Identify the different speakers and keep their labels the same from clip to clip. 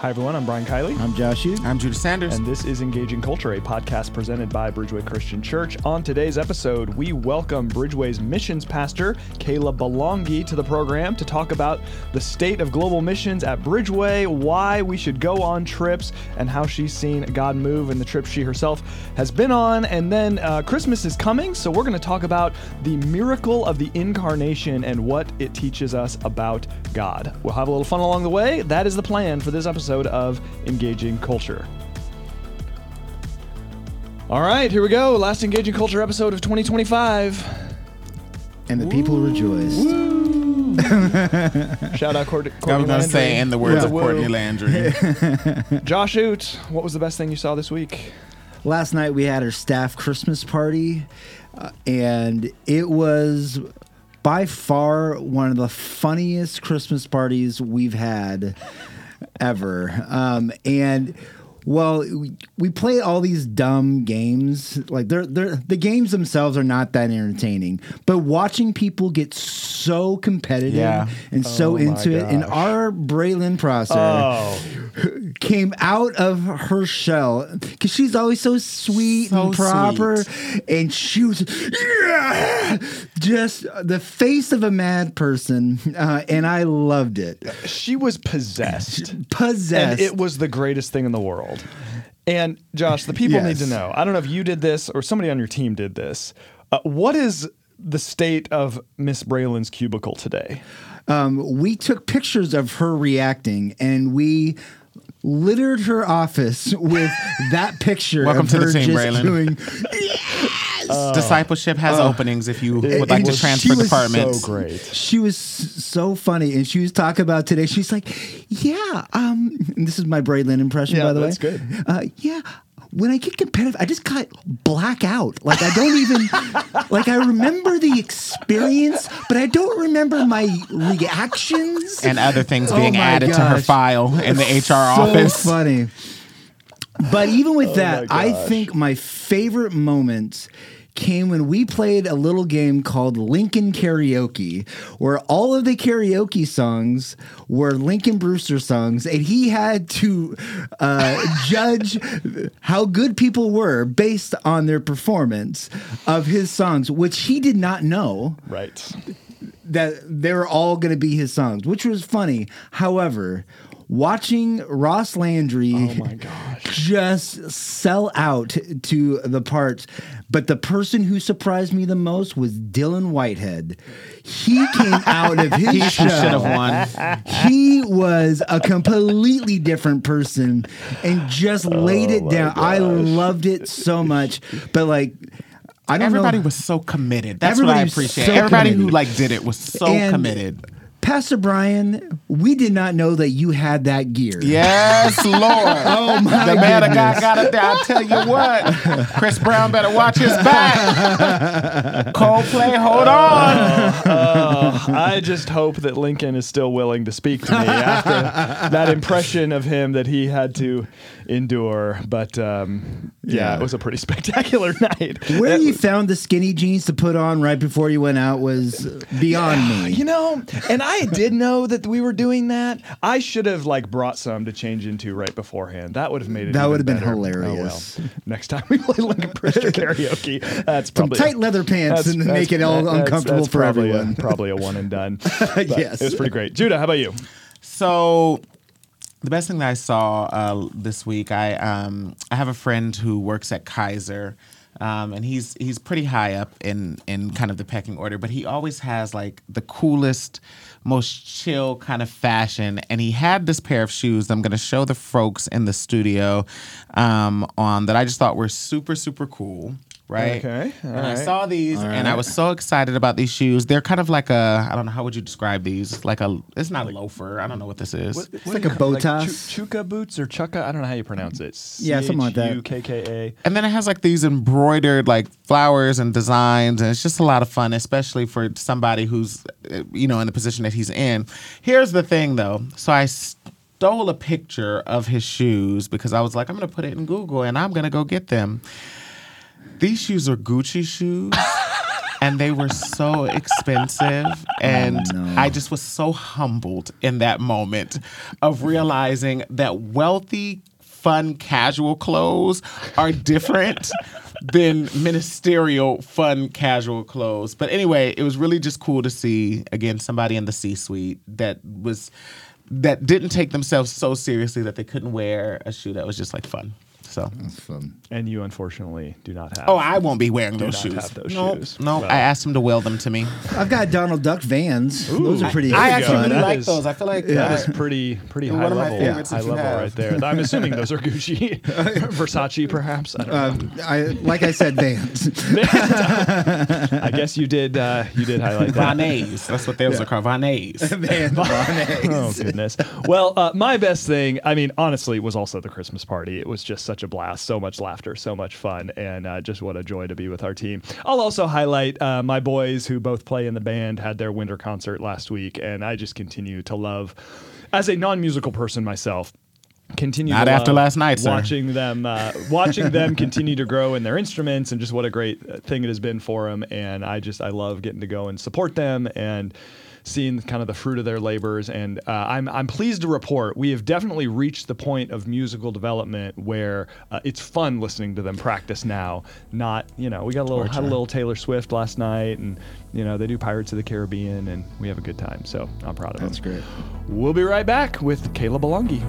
Speaker 1: Hi, everyone. I'm Brian Kiley.
Speaker 2: I'm Josh Hughes.
Speaker 3: I'm Judah Sanders.
Speaker 1: And this is Engaging Culture, a podcast presented by Bridgeway Christian Church. On today's episode, we welcome Bridgeway's missions pastor, Kayla Belongi, to the program to talk about the state of global missions at Bridgeway, why we should go on trips, and how she's seen God move in the trips she herself has been on. And then Christmas is coming, so we're going to talk about the miracle of the incarnation and what it teaches us about God. We'll have a little fun along the way. That is the plan for this episode of Engaging Culture. All right, here we go. Last Engaging Culture episode of 2025.
Speaker 2: And the people rejoiced.
Speaker 1: Shout out Courtney
Speaker 3: I was going to say, in the words of
Speaker 1: Woo.
Speaker 3: Courtney Landry.
Speaker 1: Josh Oot, what was the best thing you saw this week?
Speaker 2: Last night we had our staff Christmas party, and it was by far one of the funniest Christmas parties we've had ever. And well, we play all these dumb games. Like the games themselves are not that entertaining, but watching people get so competitive and so into it, and our Braylon Prosser came out of her shell because she's always so sweet and proper, and she was just the face of a mad person, and I loved it.
Speaker 1: She was possessed.
Speaker 2: And
Speaker 1: it was the greatest thing in the world. And Josh, the people need to know. I don't know if you did this or somebody on your team did this. What is the state of Miss Braylon's cubicle today?
Speaker 2: We took pictures of her reacting, and we littered her office with that picture.
Speaker 3: Welcome
Speaker 2: of
Speaker 3: to
Speaker 2: her
Speaker 3: the team,
Speaker 2: just
Speaker 3: Braylon.
Speaker 2: Doing,
Speaker 3: Discipleship has openings if you would like to transfer departments.
Speaker 1: So great.
Speaker 2: She was so funny, and she was talking about today. She's like, and this is my Braylon impression, by the way.
Speaker 1: That's good.
Speaker 2: When I get competitive, I just black out. Like, I don't even, like, I remember the experience, but I don't remember my reactions.
Speaker 3: And other things being added to her file in the HR office.
Speaker 2: So funny. But even with that, I think my favorite moments came when we played a little game called Lincoln Karaoke, where all of the karaoke songs were Lincoln Brewster songs, and he had to judge how good people were based on their performance of his songs, which he did not know.
Speaker 1: Right.
Speaker 2: That they were all going to be his songs, which was funny. However, watching Ross Landry just sell out to the parts. But the person who surprised me the most was Dylan Whitehead. He came out of his show.
Speaker 3: He should have won.
Speaker 2: He was a completely different person and just laid it down.
Speaker 1: Gosh.
Speaker 2: I loved it so much. But I don't know.
Speaker 3: Everybody was so committed. That's what I appreciate.
Speaker 2: So
Speaker 3: Everybody
Speaker 2: committed.
Speaker 3: who did it was so committed.
Speaker 2: Pastor Brian, we did not know that you had that gear.
Speaker 3: Yes, Lord.
Speaker 2: Oh, my
Speaker 3: The man of God
Speaker 2: goodness.
Speaker 3: got it there. I'll tell you what. Chris Brown better watch his back. Coldplay, hold on.
Speaker 1: I just hope that Lincoln is still willing to speak to me after that impression of him that he had to endure. But it was a pretty spectacular night.
Speaker 2: Where you found the skinny jeans to put on right before you went out was beyond me.
Speaker 1: You know, and I did know that we were doing that. I should have brought some to change into right beforehand. That would have made it.
Speaker 2: That would
Speaker 1: even
Speaker 2: have been
Speaker 1: better.
Speaker 2: hilarious.
Speaker 1: Oh, well. Next time we play Lincoln Brewster karaoke, that's
Speaker 2: Some
Speaker 1: probably
Speaker 2: tight leather pants and make it all uncomfortable for
Speaker 1: probably
Speaker 2: everyone.
Speaker 1: Probably a one and done.
Speaker 2: Yes.
Speaker 1: It was pretty great. Judah, how about you?
Speaker 3: So the best thing that I saw this week, I have a friend who works at Kaiser, and he's pretty high up in kind of the pecking order, but he always has the coolest, most chill kind of fashion. And he had this pair of shoes that I'm going to show the folks in the studio on that I just thought were super, super cool. Right.
Speaker 1: Okay.
Speaker 3: I saw these and I was so excited about these shoes. They're kind of like I don't know, how would you describe these? It's not a loafer. I don't know what this is.
Speaker 2: It's like a bow tie.
Speaker 1: Chuka boots or Chukka? I don't know how you pronounce it.
Speaker 2: Yeah, something like that.
Speaker 1: Chukka.
Speaker 3: And then it has these embroidered flowers and designs, and it's just a lot of fun, especially for somebody who's in the position that he's in. Here's the thing though. So I stole a picture of his shoes because I was like, I'm going to put it in Google and I'm going to go get them. These shoes are Gucci shoes. and they were so expensive. And I just was so humbled in that moment of realizing that wealthy, fun, casual clothes are different than ministerial, fun, casual clothes. But anyway, it was really just cool to see, again, somebody in the C-suite that didn't take themselves so seriously that they couldn't wear a shoe that was just like fun. So
Speaker 2: That's fun.
Speaker 1: And you unfortunately do not have.
Speaker 3: Oh, I won't be wearing those
Speaker 1: not
Speaker 3: shoes.
Speaker 1: have those
Speaker 3: No,
Speaker 1: shoes.
Speaker 3: no.
Speaker 1: Well.
Speaker 3: I asked him to weld them to me.
Speaker 2: I've got Donald Duck Vans. Those are pretty
Speaker 3: I
Speaker 1: you go.
Speaker 3: actually really
Speaker 1: That
Speaker 3: like
Speaker 1: is-
Speaker 3: those. I feel like
Speaker 1: That is pretty
Speaker 3: One
Speaker 1: high
Speaker 3: of my
Speaker 1: level,
Speaker 3: favorites that you have.
Speaker 1: right there. I'm assuming those are Gucci, Versace, perhaps. I don't know.
Speaker 2: like I said, Vans.
Speaker 1: I guess you did highlight that.
Speaker 3: Vannays. That's what those are called. Vannays.
Speaker 2: Vans.
Speaker 1: Oh goodness. Well, my best thing, I mean, honestly, was also the Christmas party. It was just such a blast, so much laughter, so much fun, and just what a joy to be with our team. I'll also highlight my boys who both play in the band had their winter concert last week, and I just continue to love, as a non-musical person myself, continue
Speaker 3: Not
Speaker 1: to
Speaker 3: after
Speaker 1: love
Speaker 3: last night, sir.
Speaker 1: watching them continue to grow in their instruments, and just what a great thing it has been for them. And I love getting to go and support them and seeing kind of the fruit of their labors. And I'm pleased to report we have definitely reached the point of musical development where it's fun listening to them practice now. Not, we got had a little Taylor Swift last night, and they do Pirates of the Caribbean, and we have a good time. So I'm proud of them.
Speaker 2: That's great.
Speaker 1: We'll be right back with Kayla Belongi.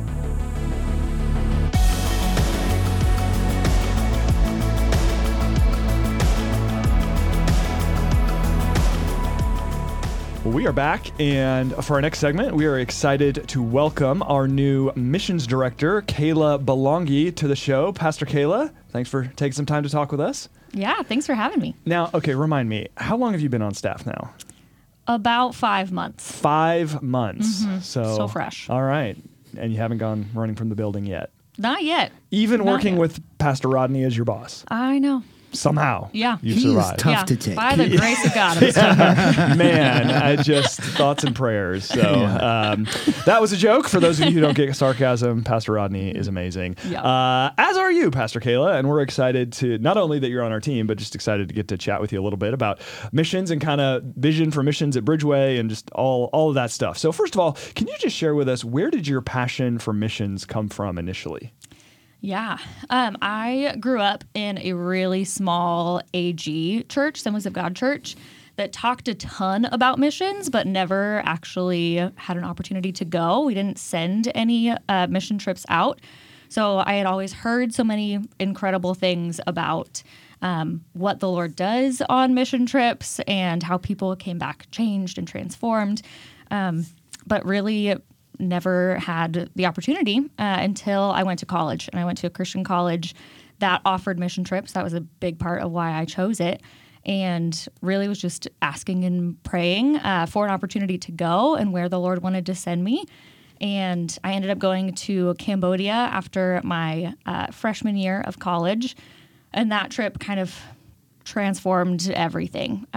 Speaker 1: Well, we are back, and for our next segment, we are excited to welcome our new missions director, Kayla Belongi, to the show. Pastor Kayla, thanks for taking some time to talk with us.
Speaker 4: Yeah, thanks for having me.
Speaker 1: Now, okay, remind me, how long have you been on staff now?
Speaker 4: About 5 months.
Speaker 1: 5 months.
Speaker 4: So fresh.
Speaker 1: All right, and you haven't gone running from the building yet.
Speaker 4: Not yet.
Speaker 1: Even
Speaker 4: Not
Speaker 1: working
Speaker 4: yet.
Speaker 1: with Pastor Rodney as your boss.
Speaker 4: I know.
Speaker 1: Somehow.
Speaker 4: Yeah.
Speaker 1: You've
Speaker 2: He is
Speaker 1: survived.
Speaker 2: tough
Speaker 4: yeah,
Speaker 2: to take.
Speaker 4: by the grace of God. I'm still here.
Speaker 1: Man, I just thoughts and prayers. So that was a joke. For those of you who don't get sarcasm, Pastor Rodney is amazing.
Speaker 4: Yeah.
Speaker 1: As are you, Pastor Kayla, and we're excited to not only that you're on our team, but just excited to get to chat with you a little bit about missions and kind of vision for missions at Bridgeway and just all of that stuff. So first of all, can you just share with us, where did your passion for missions come from initially?
Speaker 4: Yeah. I grew up in a really small AG church, Assemblies of God church, that talked a ton about missions, but never actually had an opportunity to go. We didn't send any mission trips out. So I had always heard so many incredible things about what the Lord does on mission trips and how people came back changed and transformed, but really never had the opportunity until I went to college. And I went to a Christian college that offered mission trips. That was a big part of why I chose it. And really was just asking and praying for an opportunity to go and where the Lord wanted to send me. And I ended up going to Cambodia after my freshman year of college. And that trip kind of transformed everything.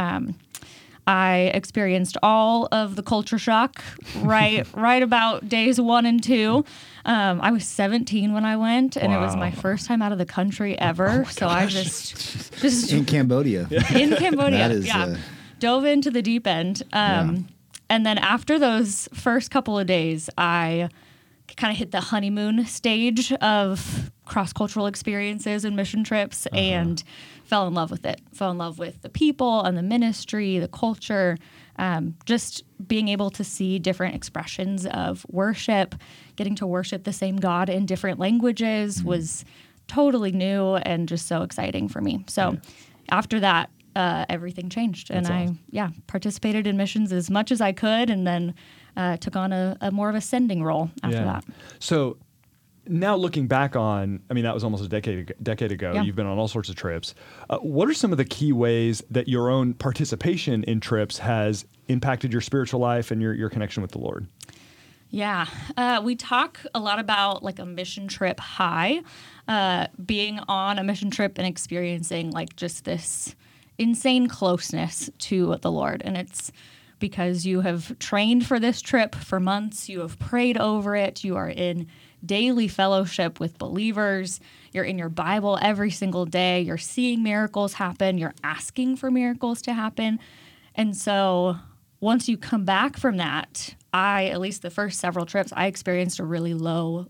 Speaker 4: I experienced all of the culture shock right about days 1 and 2. I was 17 when I went, and it was my first time out of the country ever. So I just
Speaker 2: In Cambodia.
Speaker 4: in Cambodia,
Speaker 2: That is,
Speaker 4: dove into the deep end. And then after those first couple of days, I kind of hit the honeymoon stage of cross-cultural experiences and mission trips and fell in love with it. Fell in love with the people and the ministry, the culture, just being able to see different expressions of worship, getting to worship the same God in different languages was totally new and just so exciting for me. So after that, everything changed. And
Speaker 1: That's
Speaker 4: I participated in missions as much as I could, and then took on a more of a sending role after that.
Speaker 1: So now looking back on, I mean, that was almost a decade ago.
Speaker 4: Yeah.
Speaker 1: You've been on all sorts of trips. What are some of the key ways that your own participation in trips has impacted your spiritual life and your connection with the Lord?
Speaker 4: Yeah. We talk a lot about like a mission trip high, being on a mission trip and experiencing like just this insane closeness to the Lord. And it's because you have trained for this trip for months, you have prayed over it, you are in daily fellowship with believers. You're in your Bible every single day. You're seeing miracles happen. You're asking for miracles to happen. And so once you come back from that, at least the first several trips, I experienced a really low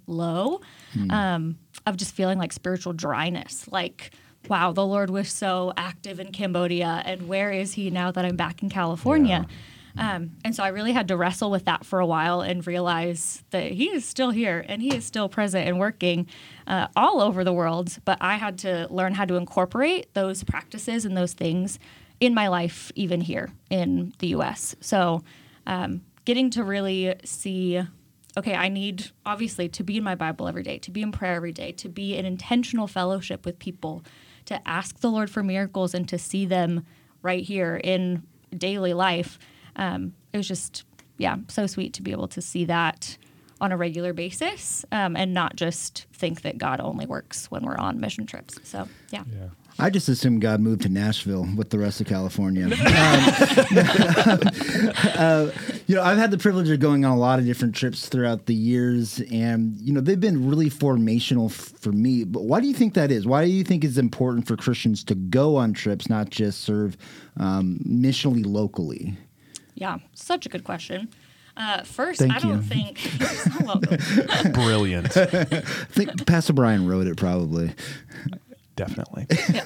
Speaker 4: of just feeling like spiritual dryness. Like, wow, the Lord was so active in Cambodia, and where is he now that I'm back in California? And so I really had to wrestle with that for a while and realize that he is still here and he is still present and working all over the world. But I had to learn how to incorporate those practices and those things in my life, even here in the U.S. So getting to really see, okay, I need, obviously, to be in my Bible every day, to be in prayer every day, to be in intentional fellowship with people, to ask the Lord for miracles and to see them right here in daily life. It was just, so sweet to be able to see that on a regular basis and not just think that God only works when we're on mission trips. So, yeah.
Speaker 2: I just assumed God moved to Nashville with the rest of California. I've had the privilege of going on a lot of different trips throughout the years, and, they've been really formational for me. But why do you think that is? Why do you think it's important for Christians to go on trips, not just serve missionally locally?
Speaker 4: Yeah, such a good question. First,
Speaker 2: Thank
Speaker 4: I don't
Speaker 2: you.
Speaker 4: think you're so welcome.
Speaker 1: Brilliant.
Speaker 2: I think Pastor Brian wrote it, probably.
Speaker 1: Definitely.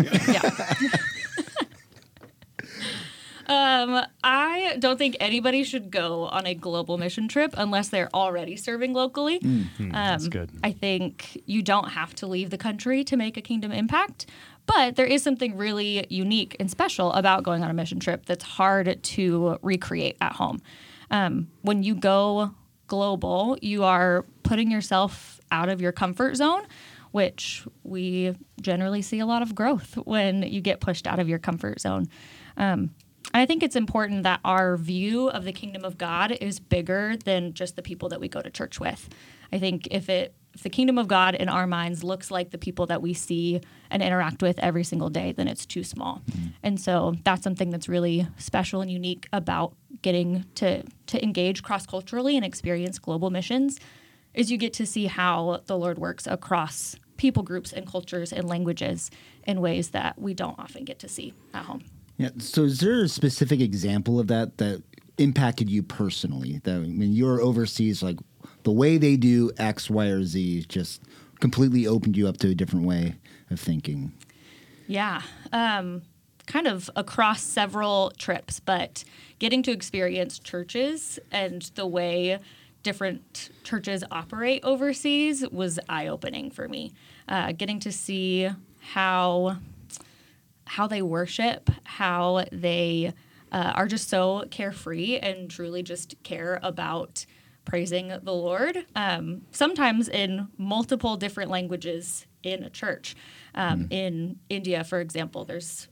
Speaker 4: I don't think anybody should go on a global mission trip unless they're already serving locally.
Speaker 1: That's good.
Speaker 4: I think you don't have to leave the country to make a kingdom impact, but there is something really unique and special about going on a mission trip that's hard to recreate at home. When you go global, you are putting yourself out of your comfort zone, which we generally see a lot of growth when you get pushed out of your comfort zone. I think it's important that our view of the kingdom of God is bigger than just the people that we go to church with. I think if the kingdom of God in our minds looks like the people that we see and interact with every single day, then it's too small. And so that's something that's really special and unique about getting to engage cross-culturally and experience global missions, is you get to see how the Lord works across people groups and cultures and languages in ways that we don't often get to see at home.
Speaker 2: Yeah. So is there a specific example of that impacted you personally? That when you're overseas, like the way they do X, Y, or Z just completely opened you up to a different way of thinking? Yeah.
Speaker 4: Kind of across several trips, but getting to experience churches and the way different churches operate overseas was eye-opening for me. Getting to see how they worship, how they are just so carefree and truly just care about praising the Lord, sometimes in multiple different languages in a church. In India, for example, there's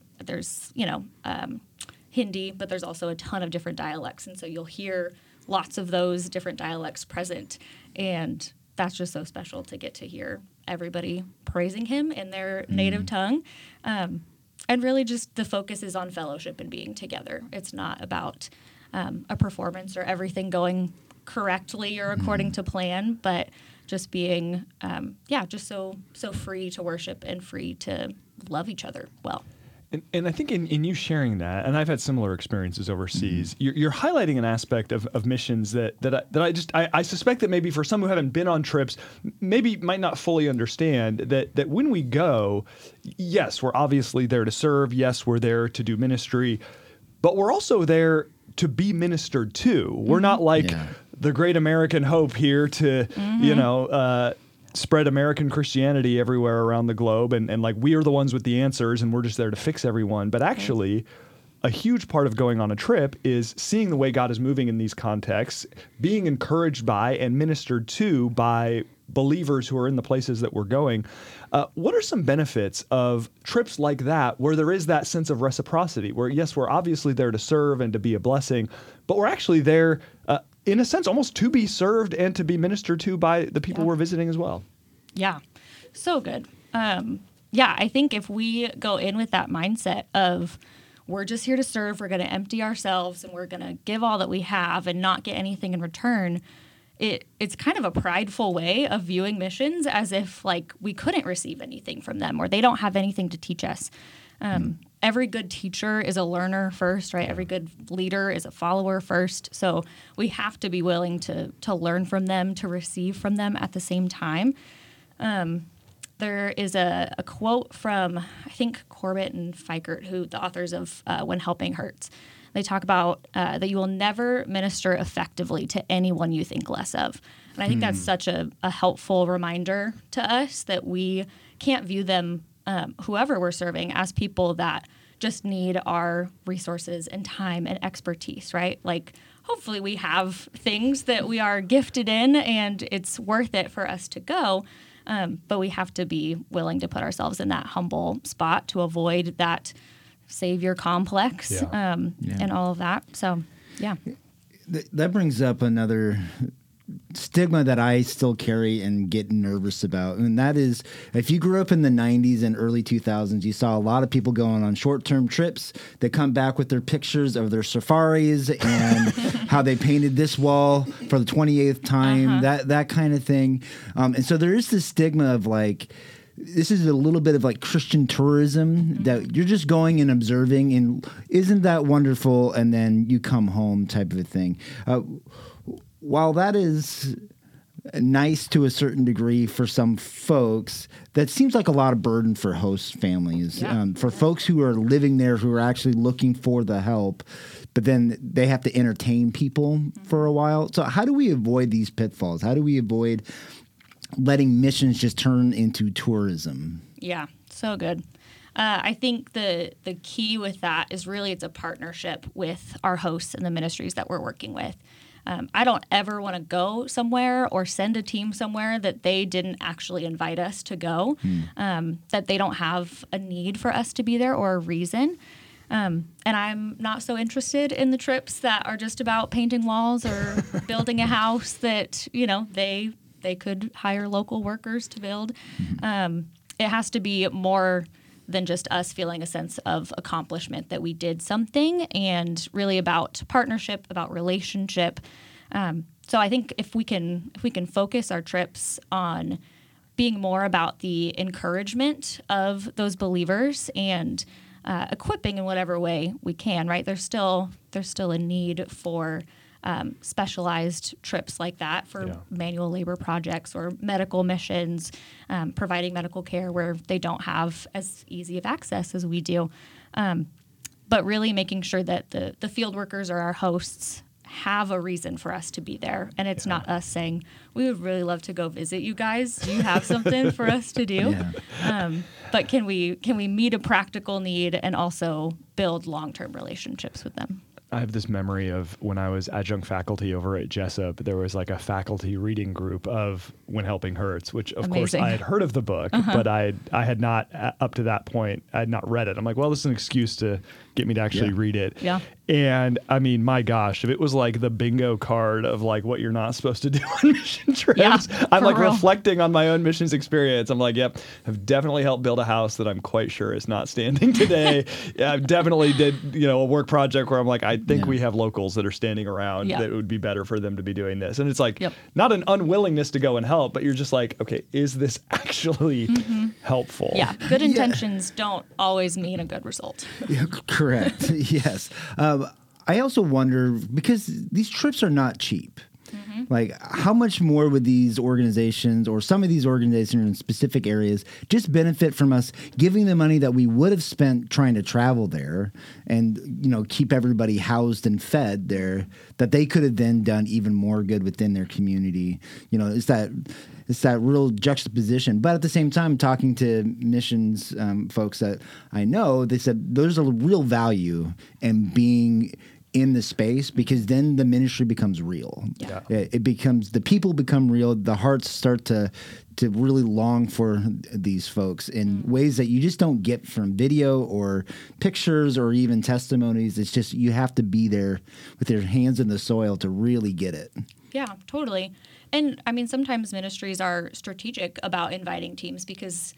Speaker 4: Hindi, but there's also a ton of different dialects, and so you'll hear lots of those different dialects present, and that's just so special to get to hear everybody praising him in their native tongue. And really just the focus is on fellowship and being together. It's not about a performance or everything going correctly or according to plan, but just being, just so free to worship and free to love each other well.
Speaker 1: And I think in you sharing that, and I've had similar experiences overseas, you're highlighting an aspect of missions that I suspect that maybe for some who haven't been on trips, maybe might not fully understand that when we go, yes, we're obviously there to serve. Yes, we're there to do ministry, but we're also there to be ministered to. We're not like the great American hope here to, spread American Christianity everywhere around the globe, and like we are the ones with the answers and we're just there to fix everyone. But actually, a huge part of going on a trip is seeing the way God is moving in these contexts, being encouraged by and ministered to by believers who are in the places that we're going. What are some benefits of trips like that where there is that sense of reciprocity, where yes, we're obviously there to serve and to be a blessing, but we're actually there in a sense, almost to be served and to be ministered to by the people we're visiting as well?
Speaker 4: Yeah, so good. I think if we go in with that mindset of we're just here to serve, we're going to empty ourselves and we're going to give all that we have and not get anything in return, it's kind of a prideful way of viewing missions, as if like we couldn't receive anything from them or they don't have anything to teach us. Every good teacher is a learner first, right? Every good leader is a follower first. So we have to be willing to learn from them, to receive from them at the same time. There is a quote from, I think, Corbett and Fikert, who the authors of When Helping Hurts. They talk about that you will never minister effectively to anyone you think less of. And I think that's such a helpful reminder to us that we can't view them, whoever we're serving, as people that just need our resources and time and expertise, right? Like, hopefully we have things that we are gifted in and it's worth it for us to go. But we have to be willing to put ourselves in that humble spot to avoid that savior complex and all of that. So, yeah.
Speaker 2: That brings up another stigma that I still carry and get nervous about. And that is, if you grew up in the 90s and early 2000s, you saw a lot of people going on short-term trips that come back with their pictures of their safaris and how they painted this wall for the 28th time, that kind of thing. And so there is this stigma of like, this is a little bit of like Christian tourism that you're just going and observing and isn't that wonderful? And then you come home type of a thing. While that is nice to a certain degree for some folks, that seems like a lot of burden for host families, for folks who are living there, who are actually looking for the help, but then they have to entertain people for a while. So how do we avoid these pitfalls? How do we avoid letting missions just turn into tourism?
Speaker 4: Yeah, so good. I think the key with that is really it's a partnership with our hosts and the ministries that we're working with. I don't ever want to go somewhere or send a team somewhere that they didn't actually invite us to go, that they don't have a need for us to be there or a reason. And I'm not so interested in the trips that are just about painting walls or building a house that, you know, they could hire local workers to build. It has to be more than just us feeling a sense of accomplishment that we did something, and really about partnership, about relationship. So I think if we can focus our trips on being more about the encouragement of those believers and equipping in whatever way we can, right? There's still a need for specialized trips like that for manual labor projects or medical missions, providing medical care where they don't have as easy of access as we do. But really making sure that the field workers or our hosts have a reason for us to be there. And it's not us saying, we would really love to go visit you guys. Do you have something for us to do? But can we meet a practical need and also build long-term relationships with them?
Speaker 1: I have this memory of when I was adjunct faculty over at Jessup, there was like a faculty reading group of When Helping Hurts, which of course I had heard of the book, but I had not, up to that point, I had not read it. I'm like, well, this is an excuse to get me to actually read it.
Speaker 4: Yeah.
Speaker 1: And I mean, my gosh, if it was like the bingo card of like what you're not supposed to do on mission trips, I'm like reflecting on my own missions experience. I'm like, yep, I've definitely helped build a house that I'm quite sure is not standing today. I definitely did, a work project where I'm like, I think we have locals that are standing around that it would be better for them to be doing this. And it's like, not an unwillingness to go and help, but you're just like, okay, is this actually helpful?
Speaker 4: Yeah, good intentions don't always mean a good result.
Speaker 2: Yeah, correct. Yes. I also wonder, because these trips are not cheap, like how much more would these organizations or some of these organizations in specific areas just benefit from us giving the money that we would have spent trying to travel there and, keep everybody housed and fed there, that they could have then done even more good within their community. It's that real juxtaposition. But at the same time, talking to missions folks that I know, they said there's a real value in being in the space, because then the ministry becomes real. Yeah. It becomes, the people become real. The hearts start to really long for these folks in ways that you just don't get from video or pictures or even testimonies. It's just, you have to be there with your hands in the soil to really get it.
Speaker 4: Yeah, totally. And I mean, sometimes ministries are strategic about inviting teams because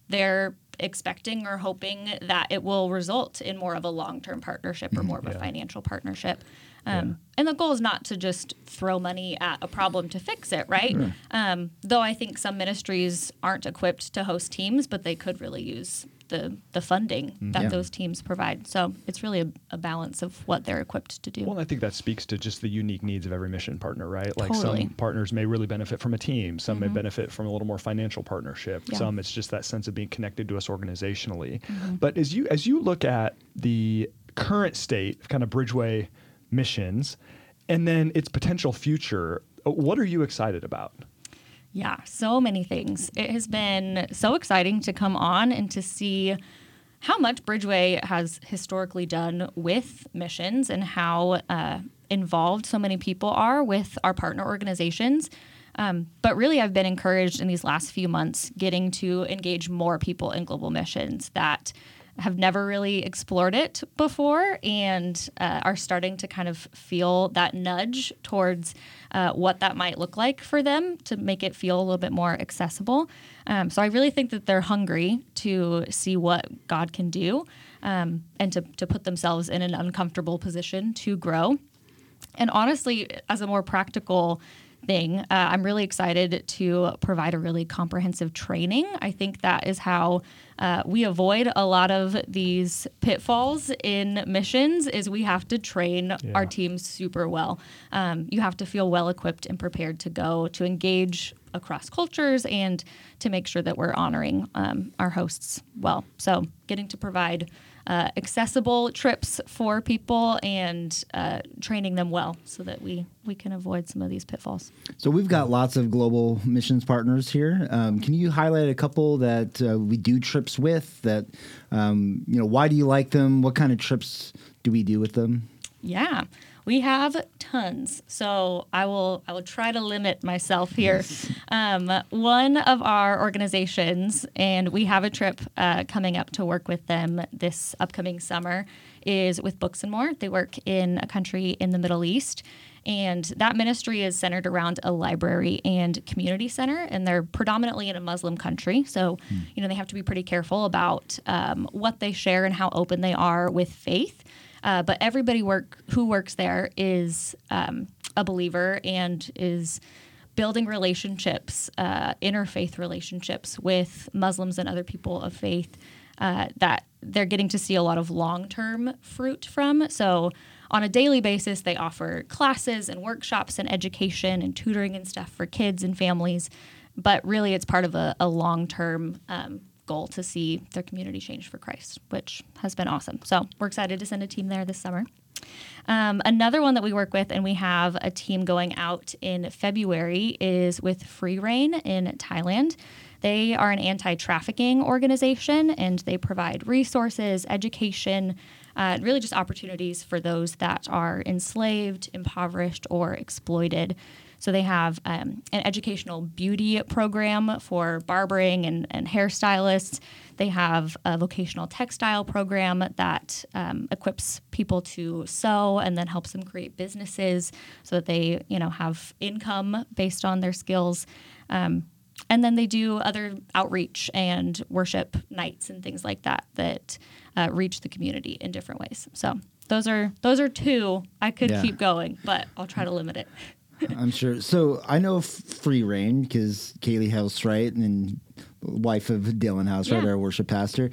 Speaker 4: they're expecting or hoping that it will result in more of a long-term partnership or more of a financial partnership. And the goal is not to just throw money at a problem to fix it, right? Though I think some ministries aren't equipped to host teams, but they could really use the funding that those teams provide. So it's really a balance of what they're equipped to do.
Speaker 1: Well, and I think that speaks to just the unique needs of every mission partner, right? Like
Speaker 4: Totally.
Speaker 1: some partners may really benefit from a team. Some may benefit from a little more financial partnership.
Speaker 4: Yeah.
Speaker 1: Some it's just that sense of being connected to us organizationally. But as you look at the current state of kind of Bridgeway missions and then its potential future, what are you excited about?
Speaker 4: Yeah, so many things. It has been so exciting to come on and to see how much Bridgeway has historically done with missions and how involved so many people are with our partner organizations. But really, I've been encouraged in these last few months getting to engage more people in global missions that have never really explored it before and are starting to kind of feel that nudge towards what that might look like for them to make it feel a little bit more accessible. So I really think that they're hungry to see what God can do and to put themselves in an uncomfortable position to grow. And honestly, as a more practical thing, I'm really excited to provide a really comprehensive training. I think that is how we avoid a lot of these pitfalls in missions is we have to train our teams super well. You have to feel well equipped and prepared to go to engage across cultures and to make sure that we're honoring our hosts well. So getting to provide accessible trips for people and training them well so that we can avoid some of these pitfalls.
Speaker 2: So we've got lots of global missions partners here. Can you highlight a couple that we do trips with? That why do you like them? What kind of trips do we do with them?
Speaker 4: Yeah, we have tons. So I will try to limit myself here. One of our organizations, and we have a trip coming up to work with them this upcoming summer, is with Books and More. They work in a country in the Middle East. And that ministry is centered around a library and community center, and they're predominantly in a Muslim country. So, they have to be pretty careful about what they share and how open they are with faith. But everybody who works there is a believer and is building relationships, interfaith relationships with Muslims and other people of faith that they're getting to see a lot of long-term fruit from. So on a daily basis, they offer classes and workshops and education and tutoring and stuff for kids and families. But really, it's part of a long-term goal to see their community change for Christ, which has been awesome. So we're excited to send a team there this summer. Another one that we work with, and we have a team going out in February, is with Free Reign in Thailand. They are an anti-trafficking organization, and they provide resources, education, really just opportunities for those that are enslaved, impoverished, or exploited. So they have an educational beauty program for barbering and hairstylists. They have a vocational textile program that equips people to sew and then helps them create businesses so that they, have income based on their skills. And then they do other outreach and worship nights and things like that reach the community in different ways. So those are two. I could keep going, but I'll try to limit it.
Speaker 2: I'm sure. So I know Free Reign because Kaylee Housewright and wife of Dylan Housewright, our worship pastor.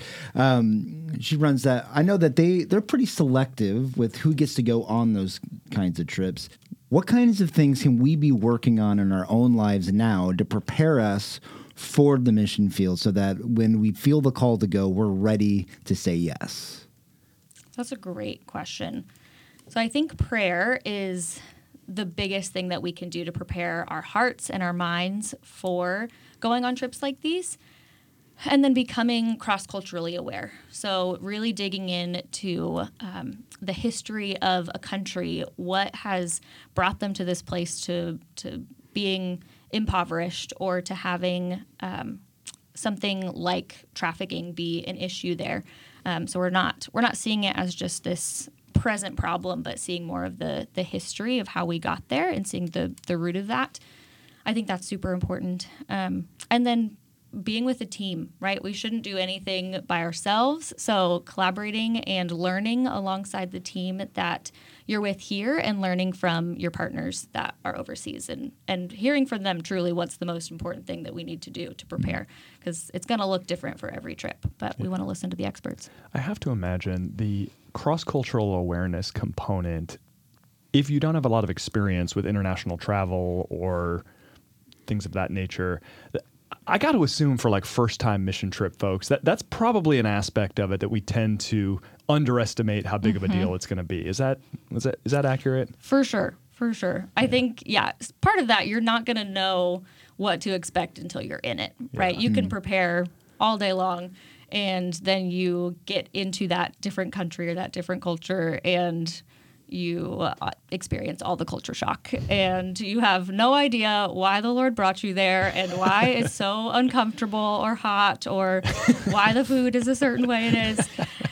Speaker 2: She runs that. I know that they're pretty selective with who gets to go on those kinds of trips. What kinds of things can we be working on in our own lives now to prepare us for the mission field so that when we feel the call to go, we're ready to say yes?
Speaker 4: That's a great question. So I think prayer is the biggest thing that we can do to prepare our hearts and our minds for going on trips like these, and then becoming cross-culturally aware. So really digging into the history of a country, what has brought them to this place to being impoverished or to having something like trafficking be an issue there. So we're not seeing it as just this present problem, but seeing more of the history of how we got there and seeing the root of that. I think that's super important. And then being with a team, right? We shouldn't do anything by ourselves. So collaborating and learning alongside the team that you're with here and learning from your partners that are overseas and hearing from them truly what's the most important thing that we need to do to prepare, because it's going to look different for every trip, but we want to listen to the experts.
Speaker 1: I have to imagine the cross-cultural awareness component, if you don't have a lot of experience with international travel or things of that nature, I got to assume for like first-time mission trip folks, that's probably an aspect of it that we tend to underestimate how big of a deal it's going to be. Is that accurate?
Speaker 4: For sure. I think, part of that, you're not going to know what to expect until you're in it, right? You can prepare all day long, and then you get into that different country or that different culture, and you experience all the culture shock, and you have no idea why the Lord brought you there and why it's so uncomfortable or hot or why the food is a certain way it is.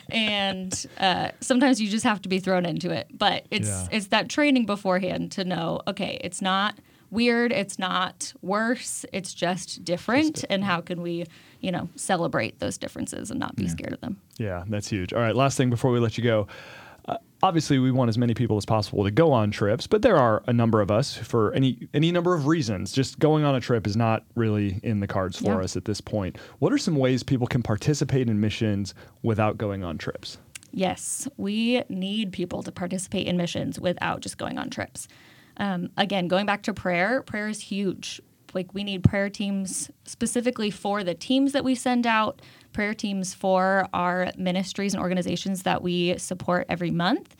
Speaker 4: And sometimes you just have to be thrown into it. But it's that training beforehand to know, okay, it's not weird, it's not worse, it's just different. And how can we, celebrate those differences and not be scared of them? Yeah,
Speaker 1: that's huge. All right, last thing before we let you go. Obviously, we want as many people as possible to go on trips, but there are a number of us for any number of reasons. Just going on a trip is not really in the cards for us at this point. What are some ways people can participate in missions without going on trips?
Speaker 4: Yes, we need people to participate in missions without just going on trips. Again, going back to prayer is huge. Like, we need prayer teams specifically for the teams that we send out, prayer teams for our ministries and organizations that we support every month.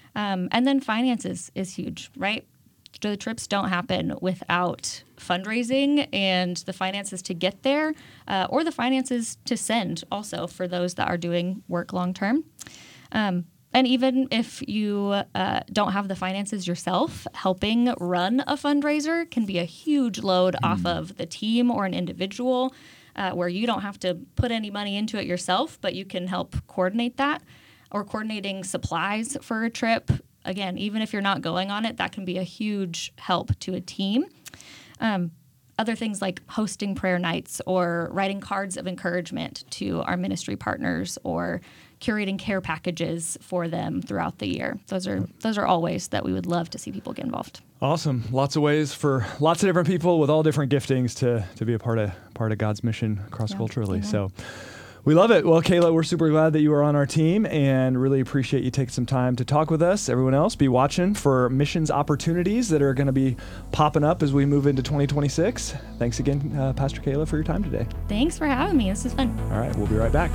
Speaker 4: And then finances is huge, right? The trips don't happen without fundraising and the finances to get there, or the finances to send also for those that are doing work long term. And even if you don't have the finances yourself, helping run a fundraiser can be a huge load off of the team or an individual, where you don't have to put any money into it yourself, but you can help coordinate that, or coordinating supplies for a trip. Again, even if you're not going on it, that can be a huge help to a team. Other things like hosting prayer nights or writing cards of encouragement to our ministry partners or curating care packages for them throughout the year. Those are all ways that we would love to see people get involved.
Speaker 1: Awesome. Lots of ways for lots of different people with all different giftings to be a part of God's mission cross-culturally.
Speaker 4: Yeah.
Speaker 1: So we love it. Well, Kayla, we're super glad that you are on our team and really appreciate you taking some time to talk with us. Everyone else, be watching for missions opportunities that are going to be popping up as we move into 2026. Thanks again, Pastor Kayla, for your time today.
Speaker 4: Thanks for having me. This is fun.
Speaker 1: All right. We'll be right back.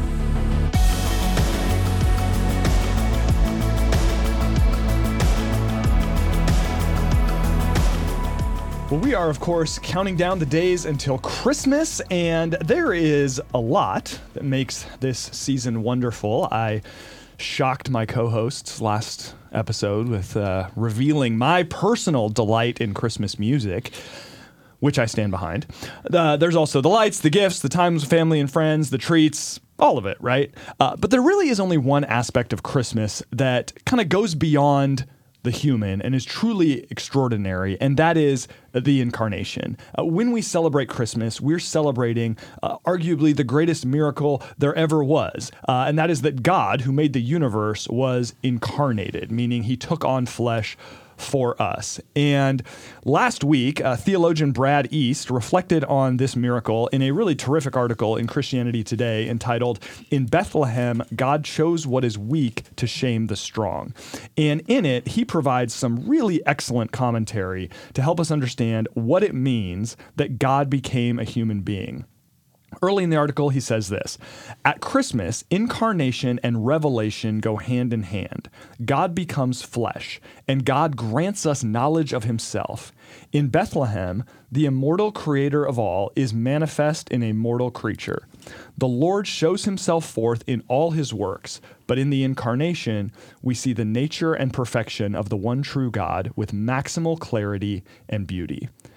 Speaker 1: Well, we are, of course, counting down the days until Christmas, and there is a lot that makes this season wonderful. I shocked my co-hosts last episode with revealing my personal delight in Christmas music, which I stand behind. There's also the lights, the gifts, the times with family and friends, the treats, all of it, right? But there really is only one aspect of Christmas that kind of goes beyond the human and is truly extraordinary, and that is the incarnation. When we celebrate Christmas, we're celebrating arguably the greatest miracle there ever was, and that is that God, who made the universe, was incarnated, meaning he took on flesh for us. And last week, theologian Brad East reflected on this miracle in a really terrific article in Christianity Today entitled, "In Bethlehem, God Chose What Is Weak to Shame the Strong." And in it, he provides some really excellent commentary to help us understand what it means that God became a human being. Early in the article, he says this: "At Christmas, incarnation and revelation go hand in hand. God becomes flesh, and God grants us knowledge of himself. In Bethlehem, the immortal creator of all is manifest in a mortal creature. The Lord shows himself forth in all his works, but in the incarnation, we see the nature and perfection of the one true God with maximal clarity and beauty.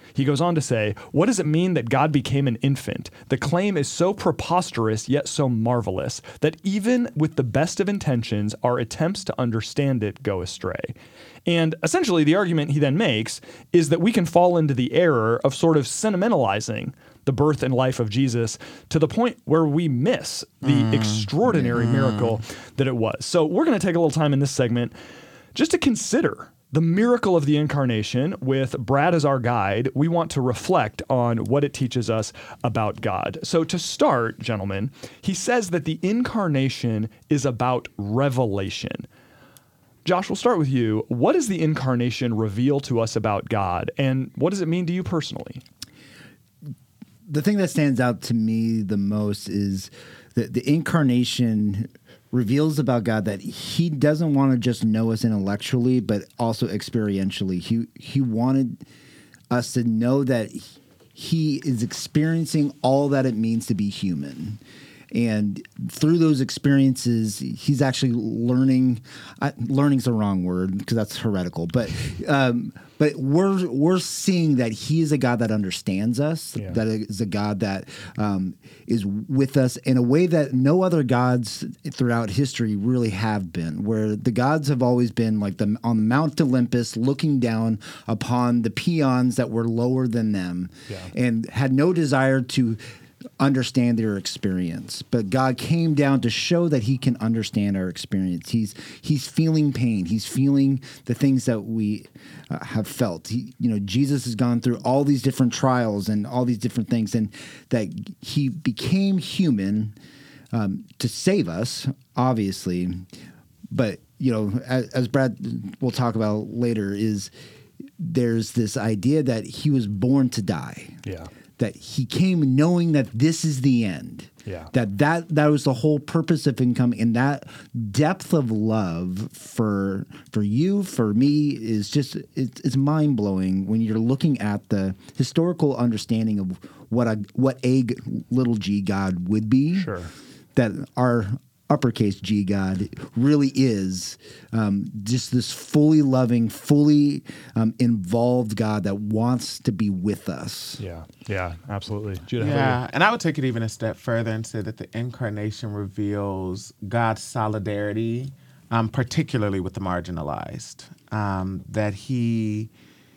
Speaker 1: He goes on to say, what does it mean that God became an infant? The claim is so preposterous yet so marvelous that even with the best of intentions, our attempts to understand it go astray. And essentially, the argument he then makes is that we can fall into the error of sort of sentimentalizing the birth and life of Jesus to the point where we miss the extraordinary miracle that it was. So we're going to take a little time in this segment just to consider the miracle of the incarnation. With Brad as our guide, we want to reflect on what it teaches us about God. So to start, gentlemen, he says that the incarnation is about revelation. Josh, we'll start with you. What does the incarnation reveal to us about God, and what does it mean to you personally?
Speaker 2: The thing that stands out to me the most is that the incarnation reveals about God that he doesn't want to just know us intellectually, but also experientially. He wanted us to know that he is experiencing all that it means to be human. And through those experiences, he's actually learning. Learning's the wrong word because that's heretical. But we're seeing that he is a God that understands us. Yeah. That is a God that is with us in a way that no other gods throughout history really have been. Where the gods have always been like on Mount Olympus, looking down upon the peons that were lower than them, and had no desire to understand their experience. But God came down to show that he can understand our experience. He's feeling pain. He's feeling the things that we have felt. Jesus has gone through all these different trials and all these different things, and that he became human to save us, obviously. But, as Brad will talk about later, there's this idea that he was born to die. Yeah. That he came knowing that this is the end. Yeah. That was the whole purpose of him coming. And that depth of love for you, for me, is just it's mind blowing when you're looking at the historical understanding of what a little g God would be. Sure. That our uppercase G God really is just this fully loving, fully involved God that wants to be with us.
Speaker 1: Yeah, absolutely. Judah,
Speaker 3: yeah, and I would take it even a step further and say that the incarnation reveals God's solidarity, particularly with the marginalized. That he,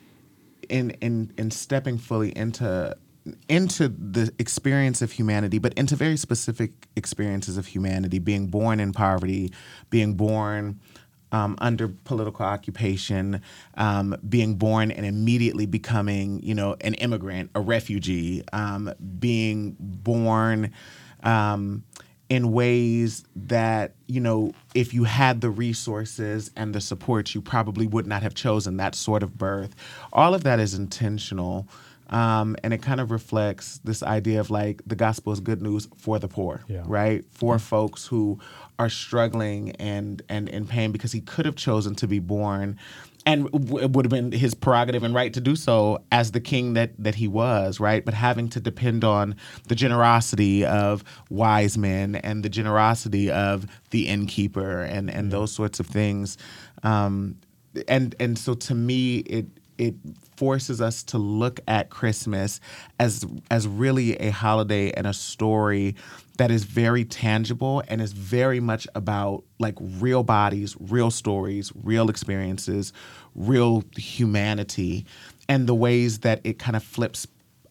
Speaker 3: in stepping fully into the experience of humanity, but into very specific experiences of humanity, being born in poverty, being born under political occupation, being born and immediately becoming, an immigrant, a refugee, being born in ways that, if you had the resources and the support, you probably would not have chosen that sort of birth. All of that is intentional. And it kind of reflects this idea of like the gospel is good news for the poor, right? For folks who are struggling and in pain, because he could have chosen to be born, and it would have been his prerogative and right to do so as the king that he was, right? But having to depend on the generosity of wise men and the generosity of the innkeeper and those sorts of things. And so to me, it forces us to look at Christmas as really a holiday and a story that is very tangible and is very much about like real bodies, real stories, real experiences, real humanity, and the ways that it kind of flips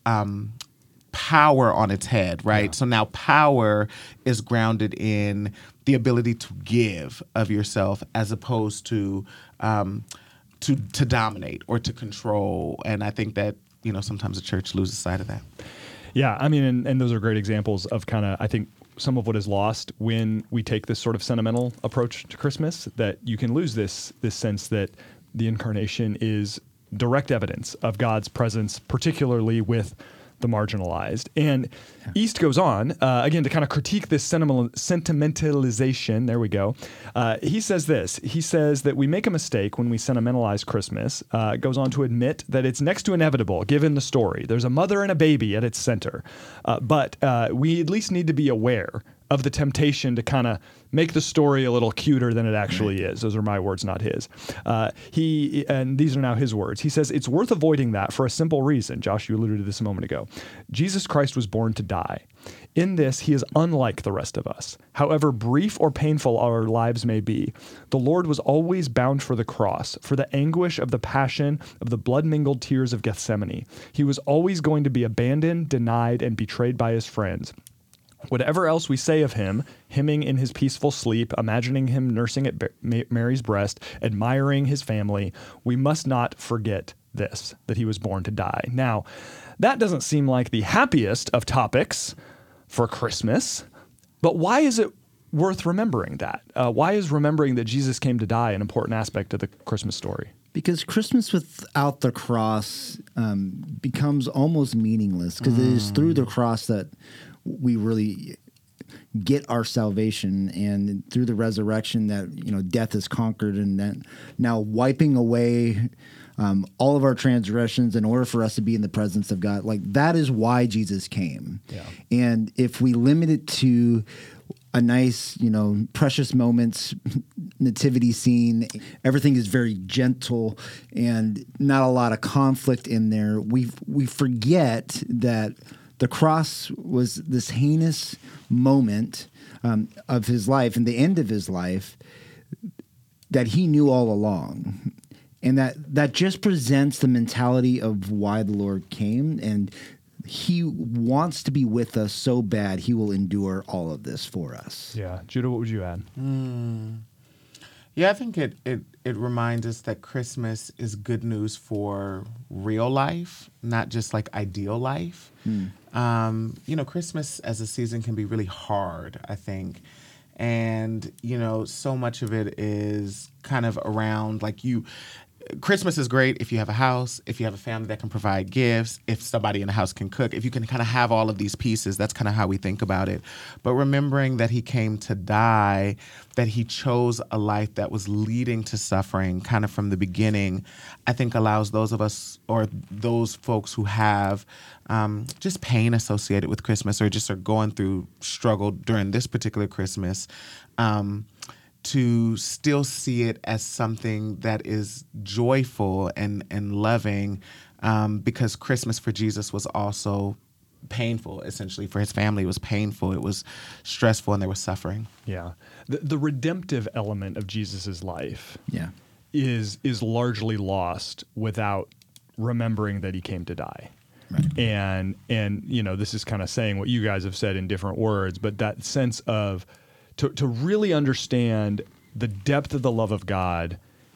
Speaker 3: power on its head, right? Yeah. So now power is grounded in the ability to give of yourself as opposed to dominate or to control. And I think that, sometimes the church loses sight of that.
Speaker 1: Yeah, I mean, and those are great examples of kind of, I think, some of what is lost when we take this sort of sentimental approach to Christmas, that you can lose this sense that the incarnation is direct evidence of God's presence, particularly with the marginalized. And East goes on, again, to kind of critique this sentimentalization. There we go. He says this. He says that we make a mistake when we sentimentalize Christmas. Goes on to admit that it's next to inevitable, given the story. There's a mother and a baby at its center. But we at least need to be aware of the temptation to kind of make the story a little cuter than it actually is. Those are my words, not his. And these are now his words. He says, it's worth avoiding that for a simple reason. Josh, you alluded to this a moment ago. Jesus Christ was born to die. In this, he is unlike the rest of us. However brief or painful our lives may be, the Lord was always bound for the cross, for the anguish of the passion, of the blood-mingled tears of Gethsemane. He was always going to be abandoned, denied, and betrayed by his friends. Whatever else we say of him, hymning in his peaceful sleep, imagining him nursing at Mary's breast, admiring his family, we must not forget this, that he was born to die. Now, that doesn't seem like the happiest of topics for Christmas, but why is it worth remembering that? Why is remembering that Jesus came to die an important aspect of the Christmas story?
Speaker 2: Because Christmas without the cross becomes almost meaningless, because it is through the cross that we really get our salvation, and through the resurrection that death is conquered, and that now wiping away all of our transgressions in order for us to be in the presence of God. Like, that is why Jesus came. Yeah. And if we limit it to a nice, precious moments, nativity scene, everything is very gentle and not a lot of conflict in there, we forget that the cross was this heinous moment of his life and the end of his life that he knew all along. And that just presents the mentality of why the Lord came. And he wants to be with us so bad, he will endure all of this for us.
Speaker 1: Yeah. Judah, what would you add?
Speaker 3: Yeah, I think it reminds us that Christmas is good news for real life, not just like ideal life. Christmas as a season can be really hard, I think. And, so much of it is kind of around Christmas is great if you have a house, if you have a family that can provide gifts, if somebody in the house can cook, if you can kind of have all of these pieces. That's kind of how we think about it. But remembering that he came to die, that he chose a life that was leading to suffering kind of from the beginning, I think allows those of us or those folks who have just pain associated with Christmas or just are going through struggle during this particular Christmas, to still see it as something that is joyful and loving, because Christmas for Jesus was also painful. Essentially, for his family, it was painful. It was stressful, and they were suffering.
Speaker 1: Yeah, the redemptive element of Jesus's life, is largely lost without remembering that he came to die. Right. And this is kind of saying what you guys have said in different words, but that sense of to really understand the depth of the love of God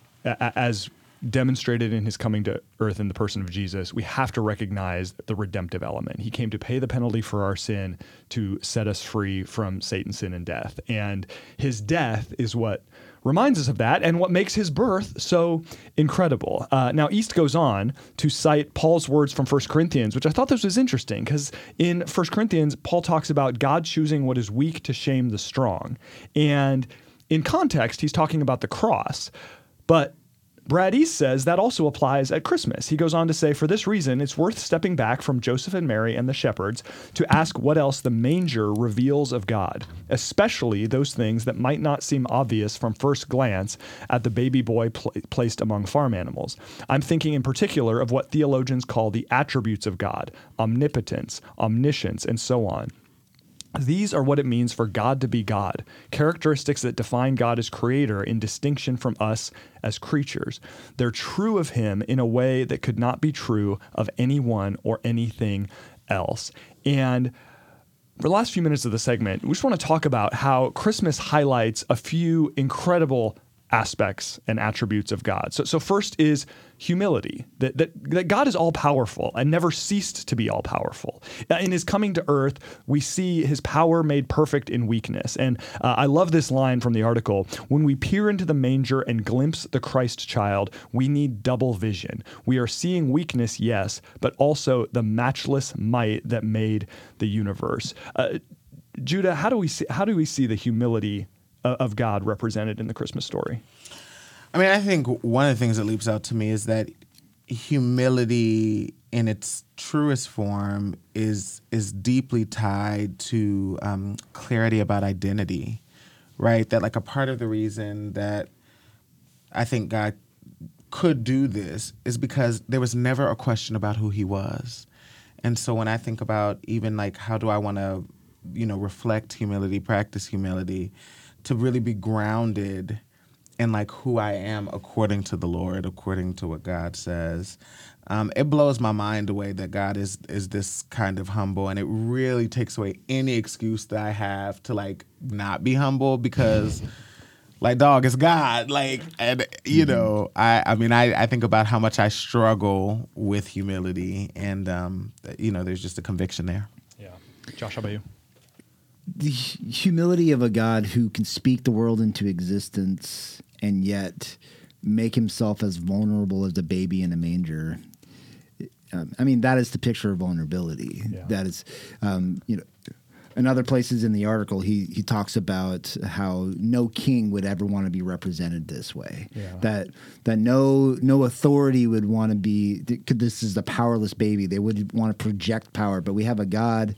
Speaker 1: as demonstrated in his coming to earth in the person of Jesus, we have to recognize the redemptive element. He came to pay the penalty for our sin, to set us free from Satan's sin and death. And his death is what reminds us of that and what makes his birth so incredible. Now, East goes on to cite Paul's words from 1 Corinthians, which I thought this was interesting because in 1 Corinthians, Paul talks about God choosing what is weak to shame the strong. And in context, he's talking about the cross. But Brad East says that also applies at Christmas. He goes on to say, for this reason, it's worth stepping back from Joseph and Mary and the shepherds to ask what else the manger reveals of God, especially those things that might not seem obvious from first glance at the baby boy placed among farm animals. I'm thinking in particular of what theologians call the attributes of God, omnipotence, omniscience, and so on. These are what it means for God to be God, characteristics that define God as creator in distinction from us as creatures. They're true of him in a way that could not be true of anyone or anything else. And for the last few minutes of the segment, we just want to talk about how Christmas highlights a few incredible aspects and attributes of God. So first is humility, that God is all-powerful and never ceased to be all-powerful. In his coming to earth, we see his power made perfect in weakness. And I love this line from the article, when we peer into the manger and glimpse the Christ child, we need double vision. We are seeing weakness, yes, but also the matchless might that made the universe. Judah, how do we see the humility of God represented in the Christmas story?
Speaker 3: I mean, I think one of the things that leaps out to me is that humility in its truest form is deeply tied to clarity about identity, right? That like a part of the reason that I think God could do this is because there was never a question about who he was. And so when I think about even like how do I want to, reflect humility, practice humility, to really be grounded in like who I am according to the Lord, according to what God says. It blows my mind away that God is this kind of humble, and it really takes away any excuse that I have to like not be humble because like, dog, it's God. Like, and I think about how much I struggle with humility, and there's just a conviction there.
Speaker 1: Yeah. Josh, how about you?
Speaker 2: The humility of a God who can speak the world into existence and yet make himself as vulnerable as a baby in a manger. That is the picture of vulnerability.
Speaker 1: Yeah.
Speaker 2: That is, in other places in the article, he talks about how no king would ever want to be represented this way.
Speaker 1: Yeah.
Speaker 2: That no authority would want to be. This is the powerless baby. They would want to project power, but we have a God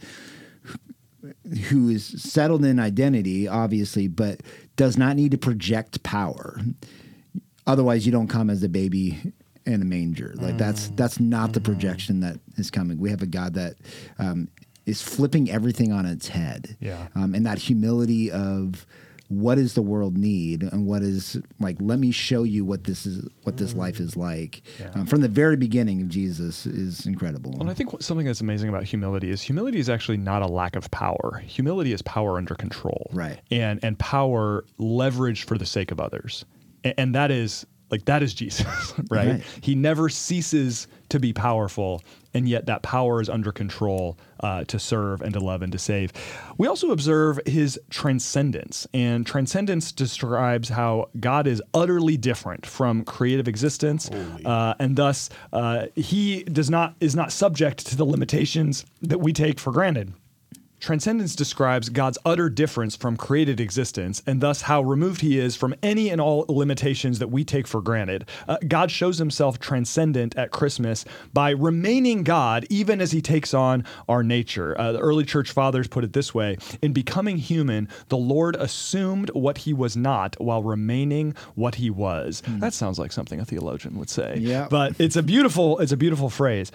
Speaker 2: who is settled in identity, obviously, but does not need to project power. Otherwise, you don't come as a baby in a manger. Like that's not the projection that is coming. We have a God that is flipping everything on its head.
Speaker 1: Yeah.
Speaker 2: And that humility of what does the world need, and what is like, let me show you what this is, what this life is like.
Speaker 1: Yeah.
Speaker 2: From the very beginning of Jesus is incredible.
Speaker 1: And I think something that's amazing about humility is actually not a lack of power. Humility is power under control.
Speaker 2: Right.
Speaker 1: And power leveraged for the sake of others. And that is Jesus, right? He never ceases to be powerful, and yet that power is under control to serve and to love and to save. We also observe his transcendence, and transcendence describes how God is utterly different from creative existence, and thus he is not subject to the limitations that we take for granted. Transcendence describes God's utter difference from created existence, and thus how removed he is from any and all limitations that we take for granted. God shows himself transcendent at Christmas by remaining God even as he takes on our nature. The early church fathers put it this way: in becoming human, the Lord assumed what he was not while remaining what he was. That sounds like something a theologian would say.
Speaker 2: Yeah.
Speaker 1: But it's a beautiful phrase.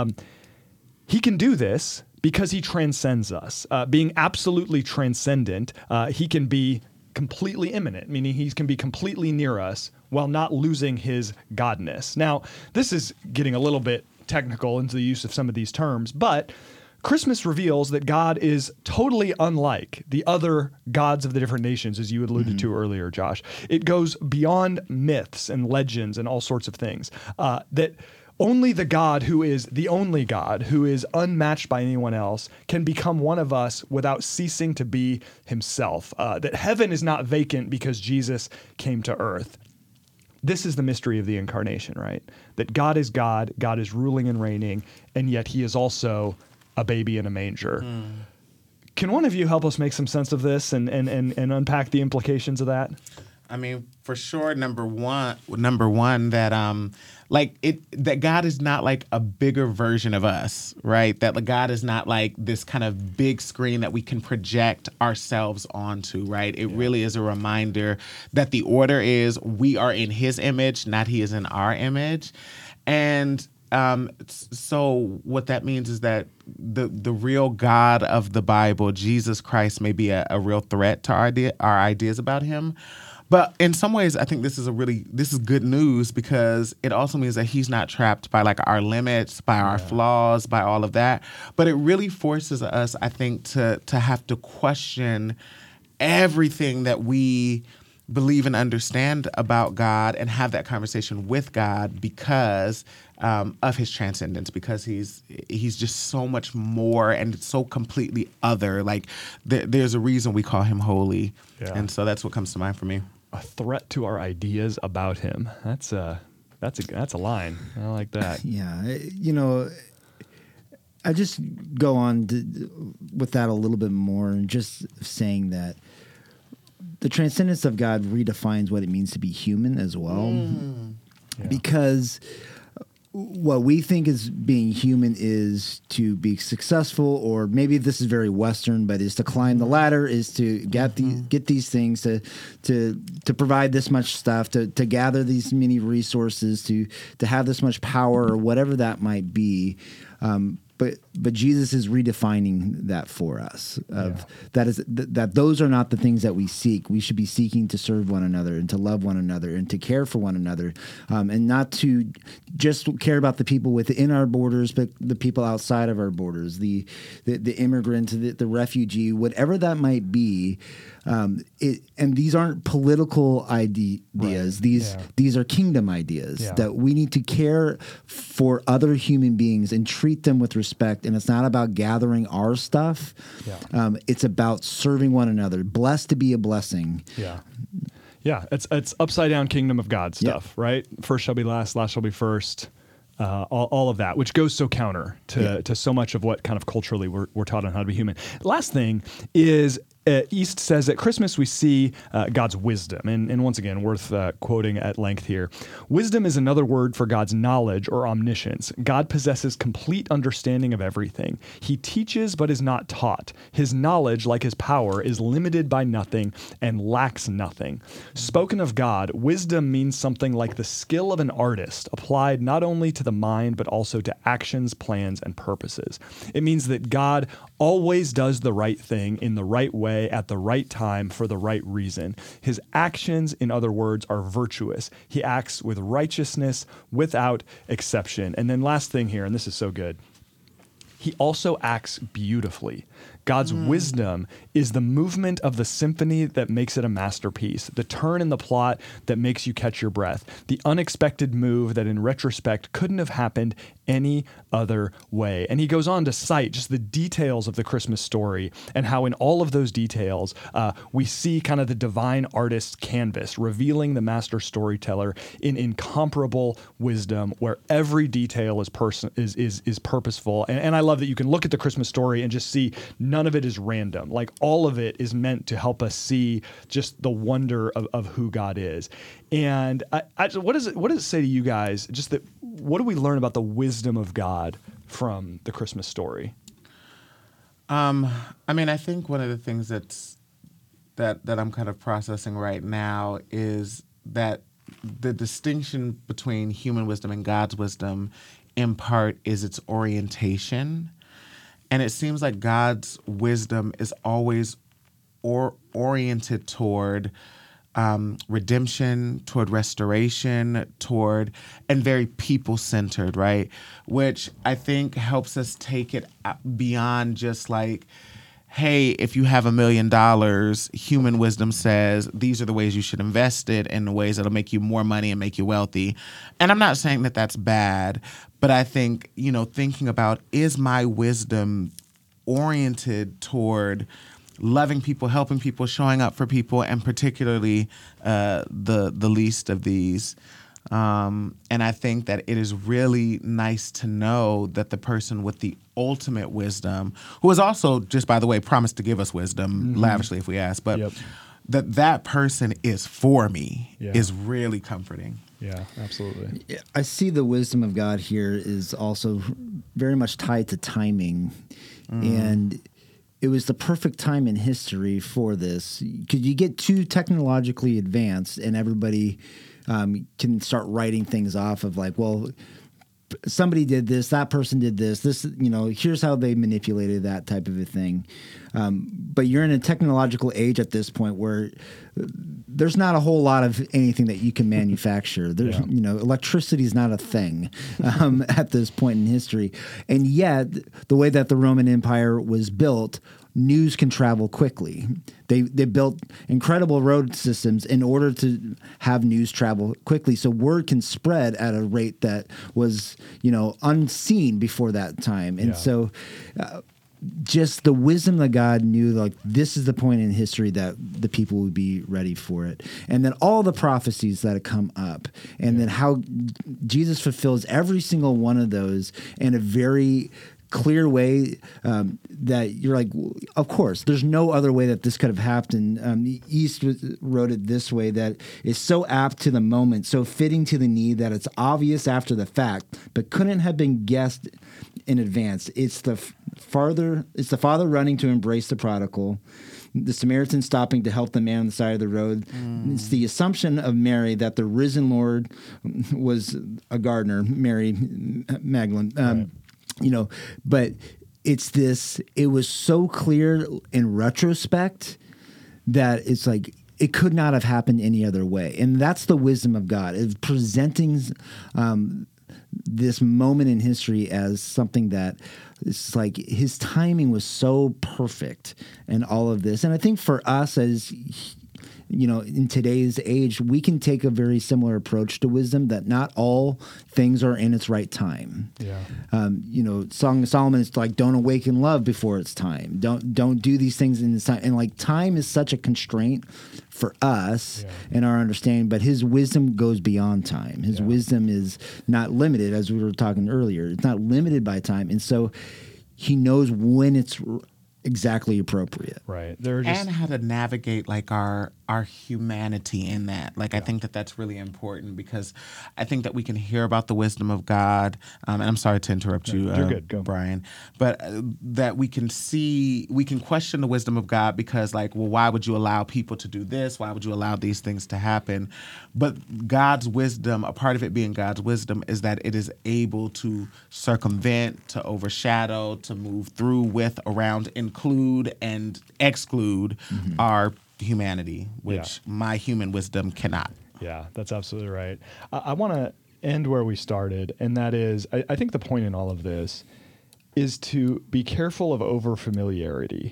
Speaker 1: He can do this because he transcends us. Being absolutely transcendent, he can be completely immanent, meaning he can be completely near us while not losing his godness. Now, this is getting a little bit technical into the use of some of these terms, but Christmas reveals that God is totally unlike the other gods of the different nations, as you alluded to earlier, Josh. It goes beyond myths and legends and all sorts of things. That only the God who is the only God, who is unmatched by anyone else, can become one of us without ceasing to be himself. That heaven is not vacant because Jesus came to earth. This is the mystery of the incarnation, right? That God is ruling and reigning, and yet he is also a baby in a manger. Can one of you help us make some sense of this and unpack the implications of that?
Speaker 3: I mean, for sure, number one, that that God is not like a bigger version of us, right? That God is not like this kind of big screen that we can project ourselves onto, right? It really is a reminder that the order is we are in his image, not he is in our image. And so what that means is that the real God of the Bible, Jesus Christ, may be a real threat to our ideas about him. But in some ways, I think this is good news, because it also means that he's not trapped by like our limits, by our flaws, by all of that. But it really forces us, I think, to have to question everything that we believe and understand about God and have that conversation with God because of his transcendence, because he's just so much more and so completely other. Like there's a reason we call him holy. Yeah. And so that's what comes to mind for me.
Speaker 1: A threat to our ideas about him. That's a line. I like that.
Speaker 2: Yeah. I just go on with that a little bit more, and just saying that the transcendence of God redefines what it means to be human as well. Yeah. Because what we think is being human is to be successful, or maybe this is very Western, but is to climb the ladder, is to get these things, to provide this much stuff, to gather these many resources, to have this much power, or whatever that might be. But Jesus is redefining that for us. That those are not the things that we seek. We should be seeking to serve one another and to love one another and to care for one another, and not to just care about the people within our borders, but the people outside of our borders, the immigrant, the refugee, whatever that might be. And these aren't political ideas. Right. These are kingdom ideas that we need to care for other human beings and treat them with respect. And it's not about gathering our stuff. Yeah. It's about serving one another. Blessed to be a blessing.
Speaker 1: Yeah. Yeah. It's upside down kingdom of God stuff, right? First shall be last, last shall be first. All of that, which goes so counter to so much of what kind of culturally we're taught on how to be human. Last thing is, East says at Christmas we see God's wisdom. And once again, worth quoting at length here. Wisdom is another word for God's knowledge or omniscience. God possesses complete understanding of everything. He teaches but is not taught. His knowledge, like his power, is limited by nothing and lacks nothing. Spoken of God, wisdom means something like the skill of an artist applied not only to the mind but also to actions, plans, and purposes. It means that God always does the right thing in the right way at the right time for the right reason. His actions, in other words, are virtuous. He acts with righteousness without exception. And then last thing here, and this is so good, he also acts beautifully. God's wisdom is the movement of the symphony that makes it a masterpiece, the turn in the plot that makes you catch your breath, the unexpected move that in retrospect couldn't have happened any other way. And he goes on to cite just the details of the Christmas story and how in all of those details we see kind of the divine artist's canvas revealing the master storyteller in incomparable wisdom where every detail is purposeful. And I love that you can look at the Christmas story and just see none of it is random. Like all of it is meant to help us see just the wonder of who God is. And what does it say to you guys? Just that, what do we learn about the wisdom of God from the Christmas story?
Speaker 3: I mean, I think one of the things that I'm kind of processing right now is that the distinction between human wisdom and God's wisdom, in part, is its orientation. And it seems like God's wisdom is always oriented toward redemption, toward restoration, and very people-centered, right? Which I think helps us take it beyond just like, hey, if you have $1 million, human wisdom says these are the ways you should invest it in the ways that'll make you more money and make you wealthy. And I'm not saying that that's bad, but I think, thinking about, is my wisdom oriented toward loving people, helping people, showing up for people, and particularly the least of these. And I think that it is really nice to know that the person with the ultimate wisdom, who has also, just by the way, promised to give us wisdom lavishly if we ask, but that person is for me is really comforting.
Speaker 1: Yeah, absolutely.
Speaker 2: Yeah, I see the wisdom of God here is also very much tied to timing. And it was the perfect time in history for this. Because you get too technologically advanced and everybody can start writing things off of like, well, somebody did this, that person did this, here's how they manipulated that type of a thing. But you're in a technological age at this point where there's not a whole lot of anything that you can manufacture. There's, electricity is not a thing at this point in history. And yet, the way that the Roman Empire was built, news can travel quickly. They built incredible road systems in order to have news travel quickly, so word can spread at a rate that was, unseen before that time. And so just the wisdom that God knew, like, this is the point in history that the people would be ready for it. And then all the prophecies that have come up, and then how Jesus fulfills every single one of those in a very clear way that you're like, of course, there's no other way that this could have happened. East wrote it this way, that it's so apt to the moment, so fitting to the need that it's obvious after the fact, but couldn't have been guessed in advance. It's the father running to embrace the prodigal, the Samaritan stopping to help the man on the side of the road. It's the assumption of Mary that the risen Lord was a gardener, Mary Magdalene. But it was so clear in retrospect that it's like it could not have happened any other way. And that's the wisdom of God, is presenting this moment in history as something that it's like his timing was so perfect and all of this. And I think for us, as in today's age, we can take a very similar approach to wisdom, that not all things are in its right time.
Speaker 1: Yeah.
Speaker 2: Song of Solomon is like, don't awaken love before it's time. Don't do these things in this time. And like, time is such a constraint for us and our understanding, but his wisdom goes beyond time. His wisdom is not limited, as we were talking earlier. It's not limited by time. And so he knows when it's exactly appropriate.
Speaker 1: Right.
Speaker 3: And how to navigate like our humanity in that. Like, I think that that's really important, because I think that we can hear about the wisdom of God. And I'm sorry to interrupt you,
Speaker 1: you're good. Go.
Speaker 3: Brian, but that we can question the wisdom of God, because like, well, why would you allow people to do this? Why would you allow these things to happen? But God's wisdom, a part of it being God's wisdom, is that it is able to circumvent, to overshadow, to move through, with, around, include, and exclude our humanity, which my human wisdom cannot.
Speaker 1: Yeah, that's absolutely right. I want to end where we started, and that is, I think the point in all of this is to be careful of over-familiarity.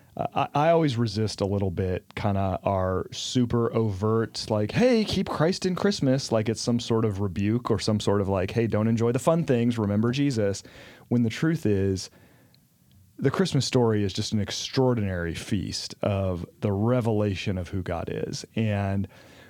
Speaker 1: I always resist a little bit kind of our super overt, like, hey, keep Christ in Christmas, like it's some sort of rebuke or some sort of like, hey, don't enjoy the fun things, remember Jesus, when the truth is, the Christmas story is just an extraordinary feast of the revelation of who God is. And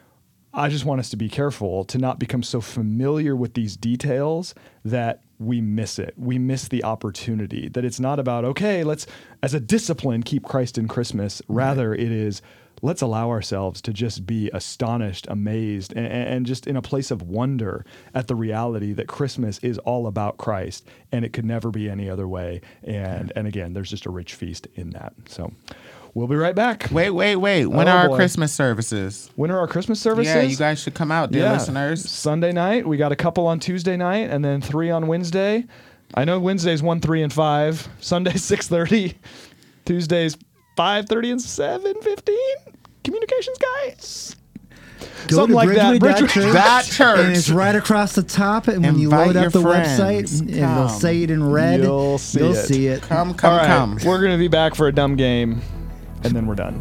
Speaker 1: I just want us to be careful to not become so familiar with these details that we miss it. We miss the opportunity, that it's not about, okay, let's, as a discipline, keep Christ in Christmas. Rather, it is, let's allow ourselves to just be astonished, amazed, and just in a place of wonder at the reality that Christmas is all about Christ, and it could never be any other way. And again, there's just a rich feast in that. So we'll be right back.
Speaker 3: Wait. When are our Christmas services?
Speaker 1: When are our Christmas services?
Speaker 3: Yeah, you guys should come out, dear listeners.
Speaker 1: Sunday night. We got a couple on Tuesday night, and then 3 on Wednesday. I know Wednesday's 1, 3, and 5. Sunday's 6:30. Tuesday's 5:30 and 7:15. Communications guys.
Speaker 2: Go
Speaker 1: Something
Speaker 2: to
Speaker 1: like that.
Speaker 2: Bridgeway
Speaker 3: That church.
Speaker 2: And it's right across the top. And when you
Speaker 3: Invite
Speaker 2: load up the
Speaker 3: your friends.
Speaker 2: website, and it'll say it in red.
Speaker 1: You'll see it.
Speaker 3: Come.
Speaker 1: All right, we're going to be back for a dumb game, and then we're done.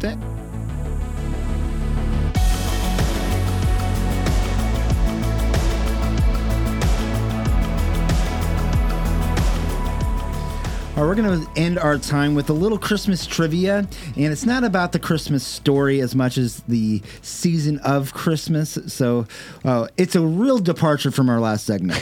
Speaker 2: All right, we're going to end our time with a little Christmas trivia, and it's not about the Christmas story as much as the season of Christmas. So it's a real departure from our last segment.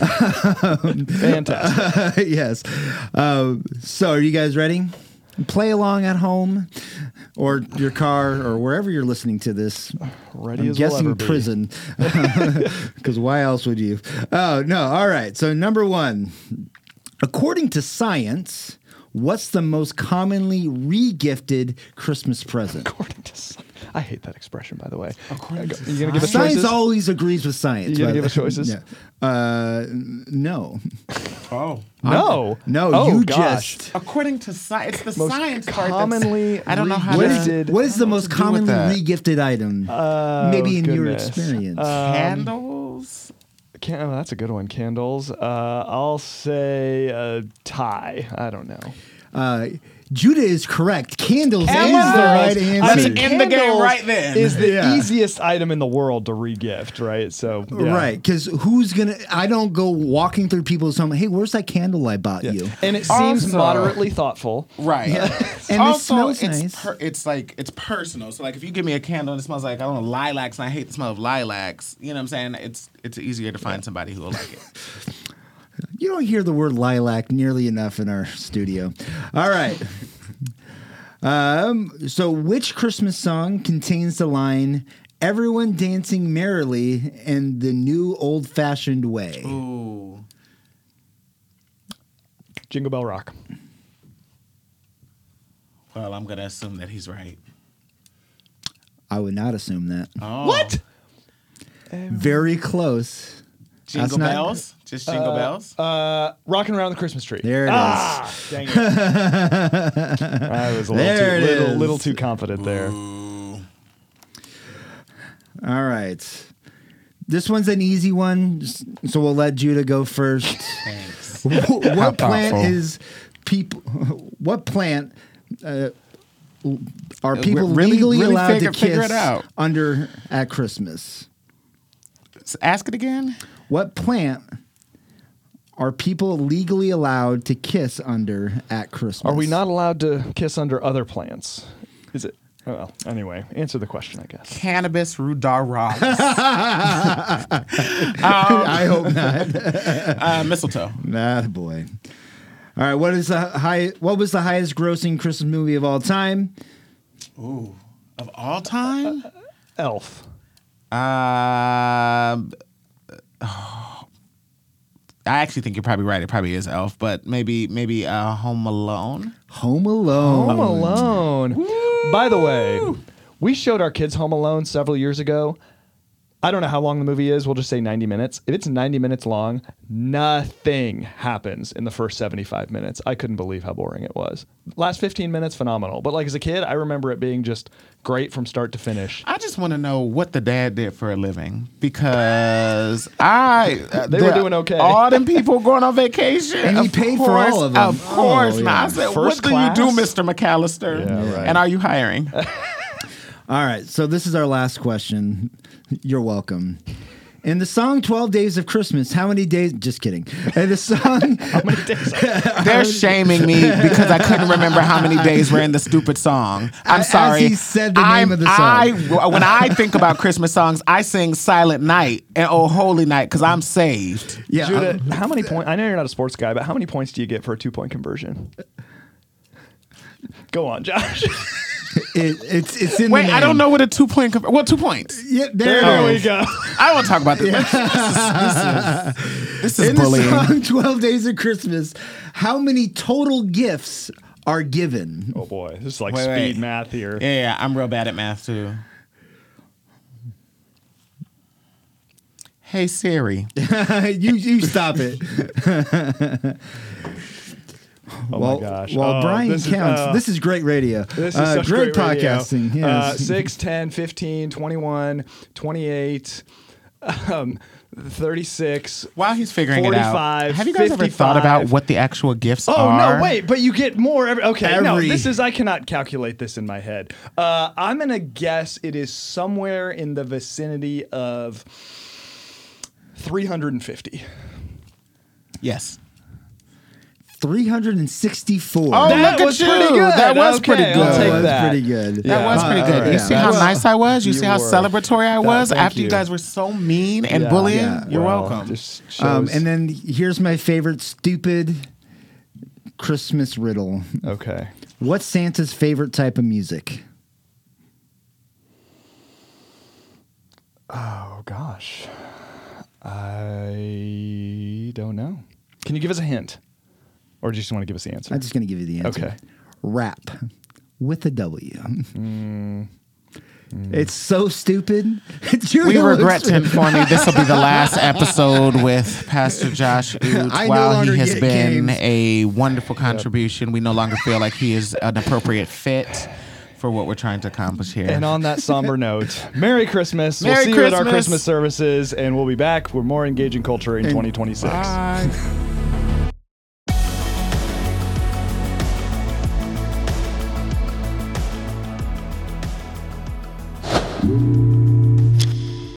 Speaker 1: Fantastic.
Speaker 2: Yes. So are you guys ready? Play along at home or your car or wherever you're listening to this.
Speaker 1: Ready
Speaker 2: I'm
Speaker 1: as
Speaker 2: guessing
Speaker 1: we'll ever be.
Speaker 2: prison, because why else would you? Oh, no. All right. So number 1. According to science, what's the most commonly re-gifted Christmas present?
Speaker 1: According to I hate that expression, by the way.
Speaker 3: According to
Speaker 1: You going to give us
Speaker 2: Science
Speaker 1: choices?
Speaker 2: always agrees with science.
Speaker 1: You gonna
Speaker 2: but-
Speaker 1: give us choices?
Speaker 2: Yeah. No.
Speaker 3: Oh.
Speaker 1: No.
Speaker 2: No,
Speaker 1: Oh,
Speaker 2: you
Speaker 1: gosh.
Speaker 2: just...
Speaker 3: According to science, it's the
Speaker 1: Most
Speaker 3: science part.
Speaker 1: commonly
Speaker 3: I don't know how
Speaker 2: What
Speaker 3: to...
Speaker 1: re-gifted-
Speaker 2: what is the most
Speaker 3: to do with
Speaker 2: commonly
Speaker 3: that?
Speaker 2: re-gifted item? Maybe in your
Speaker 1: goodness.
Speaker 2: experience.
Speaker 3: Candles?
Speaker 1: Oh, that's a good one. Candles. I'll say tie. I don't know.
Speaker 2: Judah is correct. Candles
Speaker 3: Candles!
Speaker 2: is the right answer.
Speaker 3: I mean, in the game
Speaker 1: candles
Speaker 3: right then.
Speaker 1: is the
Speaker 2: Yeah.
Speaker 1: easiest item in the world to re-gift, right? So yeah.
Speaker 2: Right, because who's gonna? I don't go walking through people's home. Hey, where's that candle I bought
Speaker 1: Yeah.
Speaker 2: you?
Speaker 1: And it seems
Speaker 3: Also-
Speaker 1: moderately thoughtful.
Speaker 3: Right.
Speaker 2: And
Speaker 3: also,
Speaker 2: it smells nice.
Speaker 3: It's like, it's personal. So like if you give me a candle and it smells like, I don't know, lilacs, and I hate the smell of lilacs, you know what I'm saying? It's easier to find somebody who will like it.
Speaker 2: You don't hear the word lilac nearly enough in our studio. All right. So which Christmas song contains the line, "Everyone dancing merrily in the new old-fashioned way"?
Speaker 3: Ooh.
Speaker 1: Jingle Bell Rock.
Speaker 3: Well, I'm going to assume that he's right.
Speaker 2: I would not assume that.
Speaker 3: Oh.
Speaker 1: What?
Speaker 2: Very close.
Speaker 3: Jingle
Speaker 2: That's not-
Speaker 3: bells? Just jingle bells?
Speaker 1: Rocking Around the Christmas Tree.
Speaker 2: There it is.
Speaker 1: Dang it. I was a
Speaker 2: There it is.
Speaker 1: little too confident there.
Speaker 3: Ooh.
Speaker 2: All right. This one's an easy one, so we'll let Judah go first.
Speaker 3: Thanks.
Speaker 2: What plant
Speaker 3: thoughtful.
Speaker 2: is people? What plant are people
Speaker 3: Really-
Speaker 2: legally
Speaker 3: really
Speaker 2: allowed to
Speaker 3: figure
Speaker 2: kiss
Speaker 3: it out.
Speaker 2: under at Christmas?
Speaker 3: Ask it again.
Speaker 2: What plant are people legally allowed to kiss under at Christmas?
Speaker 1: Are we not allowed to kiss under other plants? Is it? Oh, well, anyway, answer the question, I guess.
Speaker 3: Cannabis rudaris.
Speaker 2: I hope not.
Speaker 3: Mistletoe.
Speaker 2: Nah, boy. All right. What was the highest grossing Christmas movie of all time?
Speaker 3: Ooh. Of all time?
Speaker 1: Elf.
Speaker 3: I actually think you're probably right. It probably is Elf, but maybe Home Alone.
Speaker 2: Home Alone.
Speaker 1: Home Alone.
Speaker 3: Woo!
Speaker 1: By the way, we showed our kids Home Alone several years ago. I don't know how long the movie is. We'll just say 90 minutes. If it's 90 minutes long, nothing happens in the first 75 minutes. I couldn't believe how boring it was. Last 15 minutes, phenomenal. But like as a kid, I remember it being just great from start to finish.
Speaker 3: I just want to know what the dad did for a living because they
Speaker 1: were doing okay.
Speaker 3: All them people going on vacation,
Speaker 2: And he
Speaker 3: of
Speaker 2: paid for
Speaker 3: course,
Speaker 2: all of them.
Speaker 3: Of course,
Speaker 2: Oh,
Speaker 3: not. I
Speaker 2: yeah.
Speaker 3: said,
Speaker 1: First
Speaker 3: what
Speaker 1: class?
Speaker 3: do you do, Mr. McAllister?
Speaker 1: Yeah, right.
Speaker 3: And are you hiring?
Speaker 2: All right. So this is our last question. You're welcome. In the song 12 Days of Christmas, how many days? Just kidding. In the song,
Speaker 1: How many days?
Speaker 3: They're shaming me because I couldn't remember how many days were in the stupid song. I'm
Speaker 2: As
Speaker 3: sorry.
Speaker 2: he said the name of the song.
Speaker 3: When I think about Christmas songs, I sing Silent Night and Oh Holy Night because I'm saved.
Speaker 2: yeah.
Speaker 1: Judah, how many points? I know you're not a sports guy, but how many points do you get for a 2-point conversion? Go on, Josh.
Speaker 2: It's in
Speaker 3: Wait,
Speaker 2: the name.
Speaker 3: I don't know what a 2-point. Well, 2 points.
Speaker 2: Yeah,
Speaker 1: There we go.
Speaker 3: I don't want to talk about this. This is
Speaker 2: In
Speaker 3: bullying.
Speaker 2: the song 12 Days of Christmas, how many total gifts are given?
Speaker 1: Oh boy, this is like
Speaker 3: Wait,
Speaker 1: speed
Speaker 3: wait.
Speaker 1: math here.
Speaker 3: Yeah, I'm real bad at math too. Hey Siri.
Speaker 2: you stop it.
Speaker 1: Oh my gosh.
Speaker 2: While
Speaker 1: Oh,
Speaker 2: Brian
Speaker 1: this is-
Speaker 2: counts, this is great radio.
Speaker 1: This is such
Speaker 2: great
Speaker 1: radio.
Speaker 2: podcasting. Yes.
Speaker 1: 6, 10, 15, 21, 28, 36.
Speaker 3: While he's figuring it
Speaker 1: 45,
Speaker 3: out, have you guys ever
Speaker 1: 55.
Speaker 3: thought about what the actual gifts
Speaker 1: Oh,
Speaker 3: are?
Speaker 1: no, wait, but you get more. Okay, no,
Speaker 2: Every-
Speaker 1: this is, I cannot calculate this in my head. I'm going to guess it is somewhere in the vicinity of 350.
Speaker 3: Yes.
Speaker 2: 364.
Speaker 3: Oh,
Speaker 1: That
Speaker 3: look at
Speaker 1: was
Speaker 3: you.
Speaker 1: pretty good.
Speaker 3: That was
Speaker 1: Okay,
Speaker 3: pretty
Speaker 1: I'll
Speaker 3: good.
Speaker 1: take
Speaker 2: That was
Speaker 1: that.
Speaker 2: pretty good.
Speaker 3: That was pretty good.
Speaker 2: Yeah.
Speaker 3: You see how
Speaker 2: Well,
Speaker 3: nice I was? You see how
Speaker 1: were.
Speaker 3: celebratory I was
Speaker 1: Thank
Speaker 3: after you
Speaker 1: you.
Speaker 3: guys were so mean and
Speaker 1: Yeah.
Speaker 3: bullying?
Speaker 2: Yeah.
Speaker 3: You're
Speaker 1: Well,
Speaker 3: welcome.
Speaker 1: Just shows.
Speaker 2: And then here's my favorite stupid Christmas riddle.
Speaker 1: Okay.
Speaker 2: What's Santa's favorite type of music?
Speaker 1: Oh, gosh. I don't know. Can you give us a hint? Or do you just want to give us the answer?
Speaker 2: I'm just going to give you the answer.
Speaker 1: Okay.
Speaker 2: Rap with a W. It's so stupid.
Speaker 3: We
Speaker 2: Julia
Speaker 3: regret
Speaker 2: looks-
Speaker 3: to inform you this will be the last episode with Pastor Josh Oud.
Speaker 2: I no
Speaker 3: While
Speaker 2: longer
Speaker 3: he has
Speaker 2: get
Speaker 3: been
Speaker 2: games.
Speaker 3: a wonderful contribution, we no longer feel like he is an appropriate fit for what we're trying to accomplish here.
Speaker 1: And on that somber note, Merry Christmas. We'll
Speaker 3: Merry
Speaker 1: see you at our
Speaker 3: Christmas.
Speaker 1: Christmas services, and we'll be back with more engaging culture in 2026.
Speaker 3: Bye.